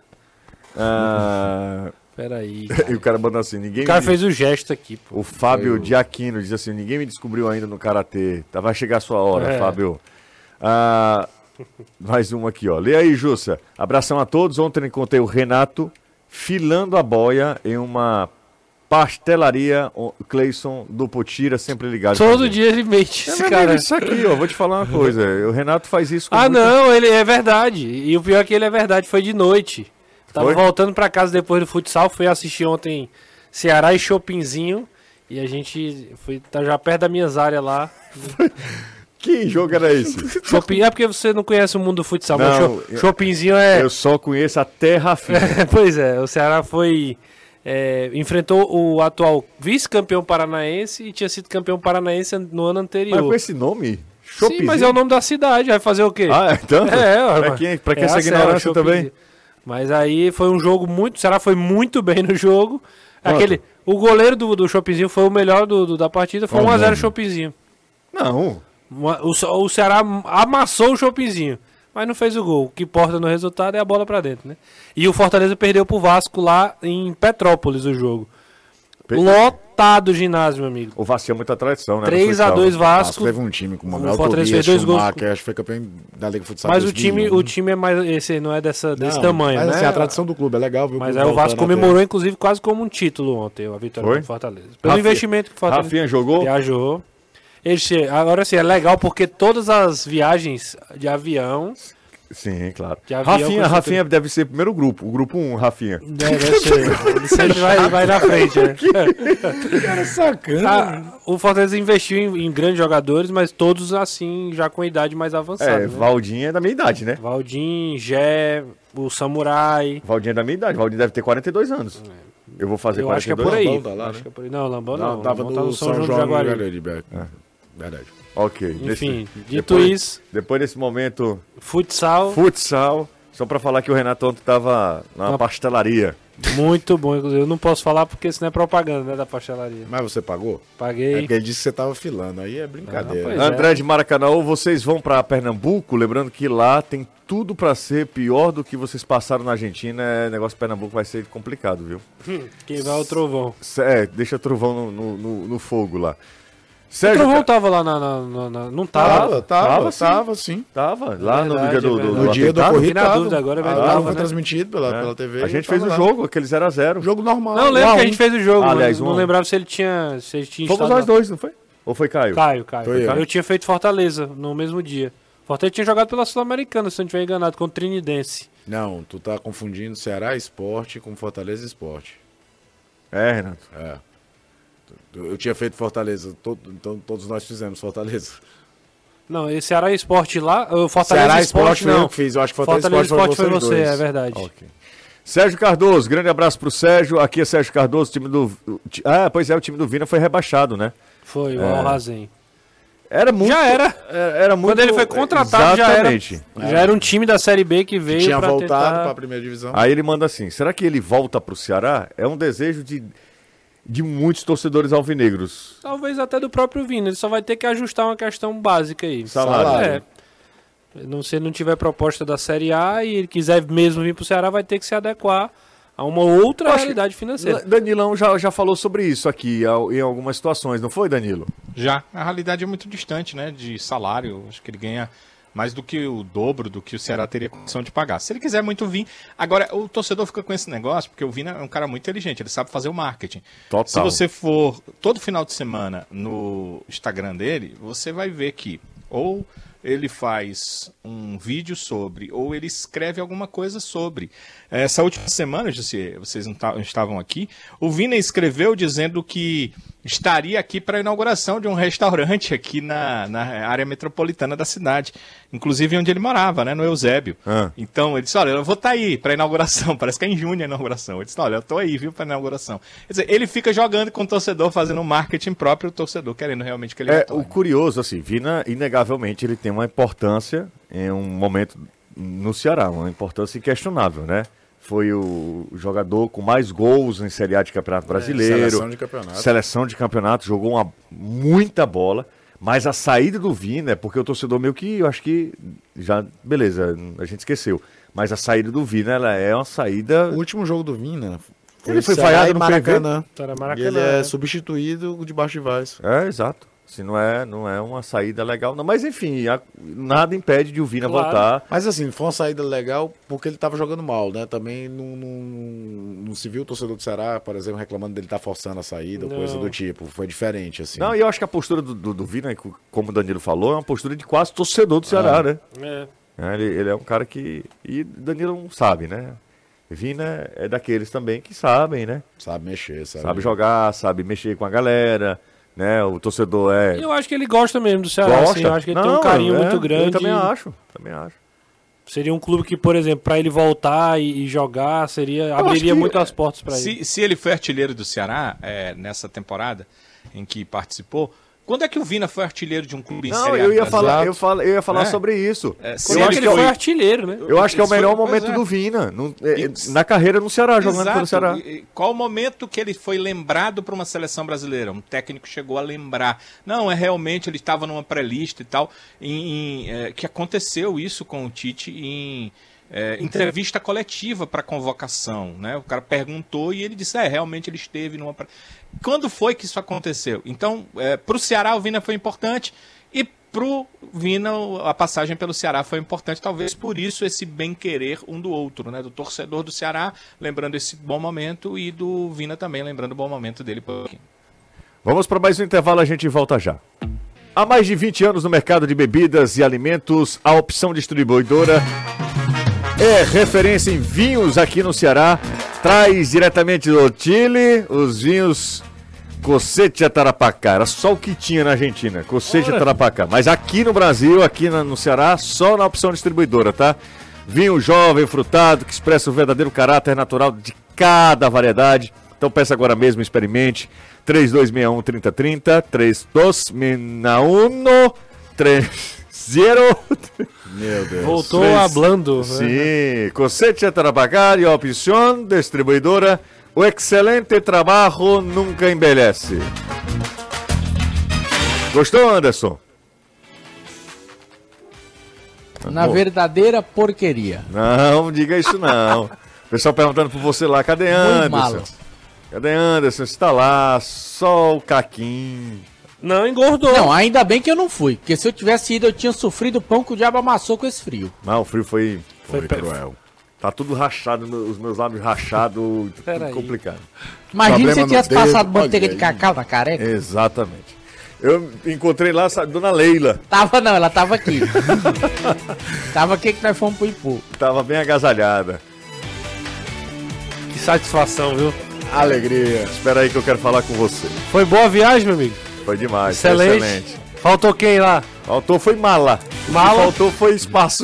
Peraí. E o cara mandou assim, ninguém... O cara fez o gesto aqui, pô. O Fábio Diaquino diz assim, ninguém me descobriu ainda no Karatê. Vai chegar a sua hora, Fábio. Mais uma aqui, ó. Lê aí, Jussa. Abração a todos. Ontem encontrei o Renato filando a boia em uma pastelaria Cleison do Potira, sempre ligado. Todo dia ele mente esse cara. Isso aqui, ó. Vou te falar uma coisa. O Renato faz isso com não, ele é verdade. E o pior é que ele é verdade. Foi de noite. Tava voltando pra casa depois do futsal. Fui assistir ontem Ceará e Chopinzinho. E a gente foi já perto das minhas áreas lá. Que jogo era esse? Shopping, é porque você não conhece o mundo do futsal, não, mas Shoppingzinho é... Eu só conheço até Rafinha. Pois é, o Ceará enfrentou o atual vice-campeão paranaense e tinha sido campeão paranaense no ano anterior. Mas com esse nome? Sim, mas é o nome da cidade, vai fazer o quê? Ah, então? Pra quem é essa ignorância também? Mas aí foi um jogo muito... O Ceará foi muito bem no jogo. O goleiro do Shoppingzinho foi o melhor da partida, foi 1x0 Shoppingzinho. Não. O Ceará amassou o Shoppingzinho, mas não fez o gol. O que importa no resultado é a bola pra dentro, né? E o Fortaleza perdeu pro Vasco lá em Petrópolis o jogo. Lotado o ginásio, meu amigo. O Vasco tinha muita tradição, né? 3x2 Vasco. Teve um time com o Manuel Fortaleza Tobias, fez 2 gols. Que acho que foi campeão da Liga Futsal. Mas o time é mais... Esse não é desse tamanho, mas, né? Assim, a tradição do clube é legal. Viu? Mas aí o Vasco comemorou, inclusive, quase como um título ontem, a vitória do Fortaleza. Pelo investimento que o Fortaleza... Rafinha jogou? Viajou. Agora sim, é legal porque todas as viagens de avião... Sim, claro. Rafinha deve ser o primeiro grupo. O grupo 1, Rafinha. Deve ser. Ele sempre vai na frente, né? Cara, sacana. O Fortaleza investiu em grandes jogadores, mas todos assim, já com idade mais avançada. Né? Valdinho é da minha idade, né? Valdinho, Gé, o Samurai. Valdinho é da minha idade. Valdinho deve ter 42 anos. Eu vou fazer 42. Acho que é por aí. Lambão tá lá, né? Acho que é por aí. Não, Lambão não. Tava no São João de Jaguari. Verdade. Ok. Enfim, dito isso... Depois desse momento... Futsal. Só pra falar que o Renato ontem tava na pastelaria. Muito bom, inclusive. Eu não posso falar porque isso não é propaganda, né, da pastelaria. Mas você pagou? Paguei. É porque ele disse que você tava filando. Aí é brincadeira. André de Maracanã, vocês vão pra Pernambuco, lembrando que lá tem tudo pra ser pior do que vocês passaram na Argentina. Negócio de Pernambuco vai ser complicado, viu? Quem vai é o Trovão. Deixa o Trovão no fogo lá. Sérgio, o Trovão tava lá não tava? Tava, sim. Tava, lá no dia do dia do corrida. Agora foi transmitido pela TV. A gente fez o jogo, aquele 0x0. Jogo normal. Não, lembro que a gente fez o jogo. Aliás, não lembrava se ele tinha Fomos nós dois, não foi? Ou foi Caio? Caio. Eu tinha feito Fortaleza no mesmo dia. Fortaleza tinha jogado pela Sul-Americana, se eu não estiver enganado, contra o Trinidense. Não, tu tá confundindo Ceará Esporte com Fortaleza Esporte. É, Renato? É. Eu tinha feito Fortaleza, então todos nós fizemos Fortaleza. Não, esse Ceará Esporte lá, o Fortaleza Ceará Esporte não. Eu que fiz, eu acho que Fortaleza Esporte foi você, é verdade. Okay. Sérgio Cardoso, grande abraço pro Sérgio. Aqui é Sérgio Cardoso, time do... pois é, o time do Vina foi rebaixado, né? Foi, o Alhazen. Era muito... Já era. Era muito... Quando ele foi contratado, exatamente. Já era um time da Série B que veio tinha voltado tentar... para a primeira divisão. Aí ele manda assim, será que ele volta pro Ceará? É um desejo de muitos torcedores alvinegros. Talvez até do próprio Vina. Ele só vai ter que ajustar uma questão básica aí. Salário. Se ele não tiver proposta da Série A e ele quiser mesmo vir pro Ceará, vai ter que se adequar a uma outra realidade financeira. Danilão já falou sobre isso aqui em algumas situações, não foi, Danilo? Já. A realidade é muito distante, né? De salário. Acho que ele ganha mais do que o dobro do que o Ceará teria condição de pagar. Se ele quiser muito vir... Agora, o torcedor fica com esse negócio, porque o Vina é um cara muito inteligente, ele sabe fazer o marketing. Total. Se você for todo final de semana no Instagram dele, você vai ver que ou ele faz um vídeo sobre, ou ele escreve alguma coisa sobre. Essa última semana, vocês não estavam aqui, o Vina escreveu dizendo que estaria aqui para a inauguração de um restaurante aqui na área metropolitana da cidade, inclusive onde ele morava, né, no Eusébio. Então ele disse, olha, eu vou estar aí para a inauguração, parece que é em junho a inauguração. Ele disse, olha, eu estou aí, viu, para a inauguração. Quer dizer, ele fica jogando com o torcedor, fazendo um marketing próprio do torcedor, querendo realmente que ele retorne. O curioso, assim, Vina, inegavelmente, ele tem uma importância em um momento no Ceará, uma importância inquestionável, né? Foi o jogador com mais gols em Série A de Campeonato Brasileiro. Seleção de campeonato. Jogou muita bola. Mas a saída do Vina, porque o torcedor meio que, eu acho que, já, beleza, a gente esqueceu. Mas a saída do Vina, ela é uma saída... O último jogo do Vina ele foi vaiado no Maracanã. E ele é substituído debaixo de Vaz. Exato. Se não é uma saída legal, não. Mas enfim, nada impede de o Vina voltar. Mas assim, foi uma saída legal porque ele estava jogando mal, né? Também não se viu o torcedor do Ceará, por exemplo, reclamando dele estar forçando a saída ou coisa do tipo. Foi diferente, assim. Não, e eu acho que a postura do Vina, como o Danilo falou, é uma postura de quase torcedor do Ceará, né? Ele é um cara que... E Danilo não sabe, né? Vina é daqueles também que sabem, né? Sabe mexer, sabe jogar, sabe mexer com a galera... né? O torcedor Eu acho que ele gosta mesmo do Ceará, assim, eu acho que ele tem um carinho muito grande. Eu também acho. Seria um clube que, por exemplo, para ele voltar e jogar, abriria muito as portas para ele. Se ele foi artilheiro do Ceará nessa temporada em que participou, quando é que o Vina foi artilheiro de um clube em Série A? Eu ia falar sobre isso. Eu acho que ele foi artilheiro, né? Eu acho que é o melhor momento do Vina. Na carreira no Ceará, jogando pelo Ceará. Qual o momento que ele foi lembrado para uma seleção brasileira? Um técnico chegou a lembrar. Não, realmente ele estava numa pré-lista e tal. Que aconteceu isso com o Tite em entrevista coletiva para convocação, né? O cara perguntou e ele disse, realmente ele esteve numa... Quando foi que isso aconteceu? Então, para o Ceará o Vina foi importante e para o Vina a passagem pelo Ceará foi importante, talvez por isso esse bem-querer um do outro, né? Do torcedor do Ceará, lembrando esse bom momento, e do Vina também, lembrando o bom momento dele. Vamos para mais um intervalo, a gente volta já. Há mais de 20 anos no mercado de bebidas e alimentos, a Opção Distribuidora é referência em vinhos aqui no Ceará. Traz diretamente do Chile os vinhos Cosecha Tarapacá. Era só o que tinha na Argentina, Cosecha Tarapacá. Mas aqui no Brasil, aqui no Ceará, só na Opção Distribuidora, tá? Vinho jovem, frutado, que expressa o verdadeiro caráter natural de cada variedade. Então peça agora mesmo, experimente. 3261-3030, 3261-30... Meu Deus. Voltou hablando. Sim, Cosecha Tarapacá e Opção Distribuidora. O excelente trabalho nunca envelhece. Gostou, Anderson? Na verdadeira porqueria. Não, diga isso não. O pessoal perguntando por você lá, cadê Anderson? Cadê Anderson? Você tá lá, só o caquinho. Não, engordou. Não, ainda bem que eu não fui, porque se eu tivesse ido eu tinha sofrido o pão que o diabo amassou com esse frio. Não, o frio foi cruel. Tá tudo rachado, os meus lábios rachados, tudo complicado. Imagina se tivesse passado manteiga de cacau na careca. Exatamente. Eu encontrei lá a dona Leila. Ela tava aqui. Tava aqui que nós fomos pro Ipu. Tava bem agasalhada. Que satisfação, viu? Alegria. Espera aí que eu quero falar com você. Foi boa a viagem, meu amigo? Foi demais. Excelente. Faltou quem lá? Faltou foi mala. Faltou foi espaço.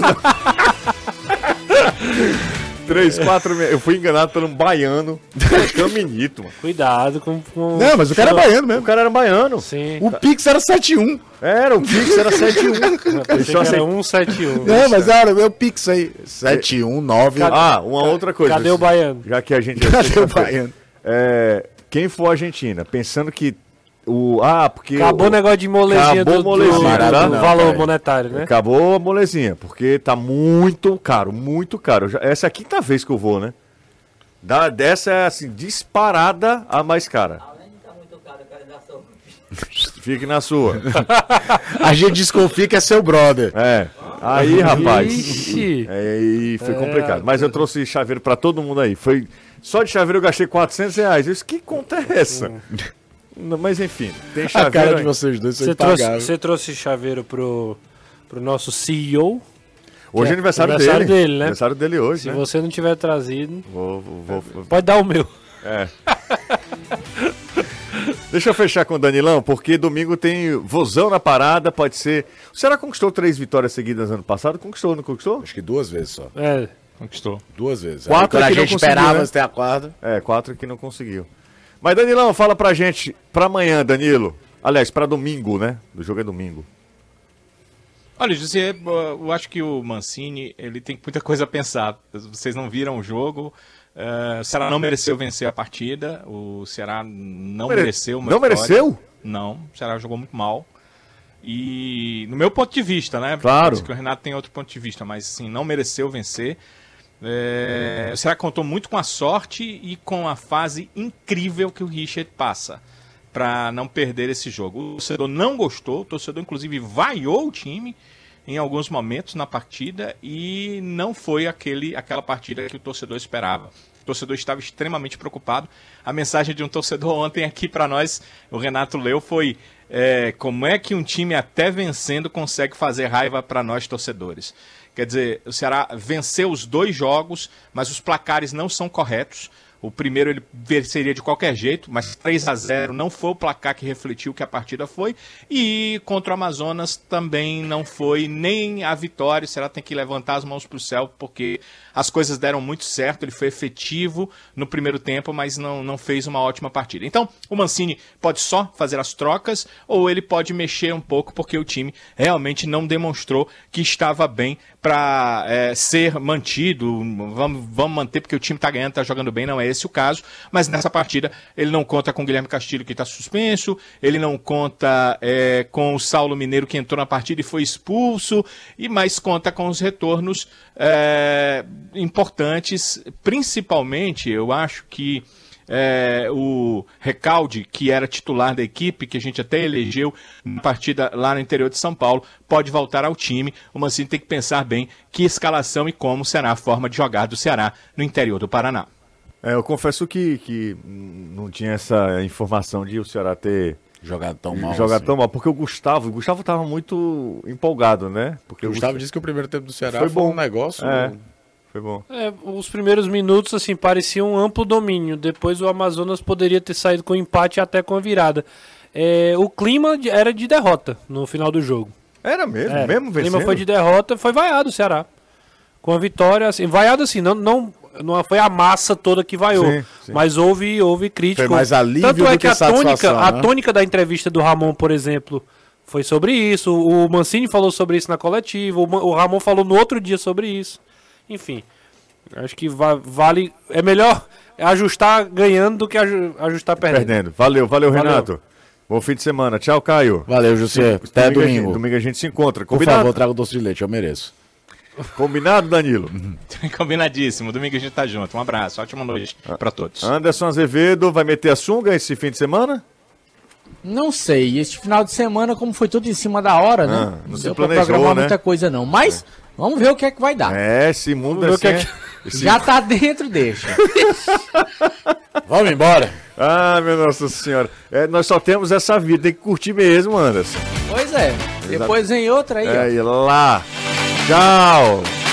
3, 4 meses. Eu fui enganado por um baiano. Caminito, mano. Cuidado com... Não, mas o cara é baiano mesmo. O cara era baiano. Sim. O Pix era 71. O Pix era 71. Deixa era 171. Não, mas era o Pix aí. 719. Uma outra coisa. Cadê o baiano? Já que a gente... Cadê o baiano? Quem for à Argentina, pensando que porque acabou o negócio de molezinha do valor monetário, né? Acabou a molezinha, porque tá muito caro, muito caro. Essa é a quinta vez que eu vou, né? Dessa é assim, disparada a mais cara. Além de estar muito caro, eu quero dar sua. Fique na sua. A gente desconfia que é seu brother. Aí, rapaz. Ixi. Aí foi complicado. Mas eu trouxe chaveiro pra todo mundo aí. Só de chaveiro eu gastei R$400. Eu disse, que conta é essa? Mas enfim, tem chaveiro. A cara de vocês dois, você trouxe chaveiro pro nosso CEO. Hoje é aniversário dele, né? Aniversário dele hoje, Se você não tiver trazido, vou... pode dar o meu. Deixa eu fechar com o Danilão, porque domingo tem vozão na parada, pode ser... O Ceará conquistou 3 vitórias seguidas ano passado? Conquistou, não conquistou? Acho que 2 vezes só. Conquistou. 2 vezes. 4 a que gente não esperava conseguiu, até a quarta. 4 que não conseguiu. Mas Danilão, fala pra gente, pra amanhã, Danilo. Aliás, pra domingo, né? O jogo é domingo. Olha, José, eu acho que o Mancini, ele tem muita coisa a pensar. Vocês não viram o jogo. O Ceará não mereceu vencer a partida. O Ceará não mereceu uma vitória. Mereceu? Não, o Ceará jogou muito mal. E no meu ponto de vista, né? Claro. Parece que o Renato tem outro ponto de vista, mas assim, não mereceu vencer. O Ceará contou muito com a sorte e com a fase incrível que o Richard passa para não perder esse jogo. O torcedor não gostou, o torcedor inclusive vaiou o time em alguns momentos na partida e não foi aquela partida que o torcedor esperava. O torcedor estava extremamente preocupado. A mensagem de um torcedor ontem aqui para nós, o Renato leu, foi como é que um time até vencendo consegue fazer raiva para nós torcedores. Quer dizer, o Ceará venceu os 2 jogos, mas os placares não são corretos. O primeiro ele venceria de qualquer jeito, mas 3-0 não foi o placar que refletiu o que a partida foi. E contra o Amazonas também não foi nem a vitória. O Ceará tem que levantar as mãos para o céu, porque as coisas deram muito certo. Ele foi efetivo no primeiro tempo, mas não fez uma ótima partida. Então, o Mancini pode só fazer as trocas ou ele pode mexer um pouco, porque o time realmente não demonstrou que estava bem para ser mantido. Vamos manter porque o time está ganhando, está jogando bem, não é esse o caso. Mas nessa partida ele não conta com o Guilherme Castilho, que está suspenso, ele não conta com o Saulo Mineiro, que entrou na partida e foi expulso, e mais conta com os retornos importantes, principalmente, eu acho que o Recalde, que era titular da equipe, que a gente até elegeu na partida lá no interior de São Paulo, pode voltar ao time. O Mancini tem que pensar bem que escalação e como será a forma de jogar do Ceará no interior do Paraná. Eu confesso que não tinha essa informação de o Ceará ter jogado tão mal. Porque o Gustavo estava muito empolgado, né? Porque o Gustavo disse que o primeiro tempo do Ceará foi bom. Um negócio. Foi bom. Os primeiros minutos, assim, pareciam um amplo domínio. Depois o Amazonas poderia ter saído com empate até com a virada. O clima era de derrota no final do jogo. Era mesmo? Mesmo vencendo? O clima foi de derrota, foi vaiado o Ceará. Com a vitória, assim, vaiado assim, não foi a massa toda que vaiou, sim. Mas houve crítica. Foi mais alívio. Tanto é que a tônica da entrevista do Ramon, por exemplo, foi sobre isso. O Mancini falou sobre isso na coletiva, o Ramon falou no outro dia sobre isso. Enfim, acho que vale. É melhor ajustar ganhando do que ajustar perdendo. Valeu, Renato. Bom fim de semana. Tchau, Caio. Valeu, José. Até domingo. Domingo a gente se encontra. Por favor, traga o doce de leite, eu mereço. Combinado, Danilo? Combinadíssimo. Domingo a gente tá junto. Um abraço. Ótima noite pra todos. Anderson Azevedo vai meter a sunga esse fim de semana? Não sei. Este final de semana, como foi tudo em cima da hora, né? Não se planejou, programar né? muita coisa, não. Mas vamos ver o que é que vai dar. Esse mundo assim... Já tá dentro, deixa. Vamos embora. Meu Nossa Senhora. Nós só temos essa vida. Tem que curtir mesmo, Anderson. Pois é. Depois vem outra aí, ó. Aí lá. Tchau!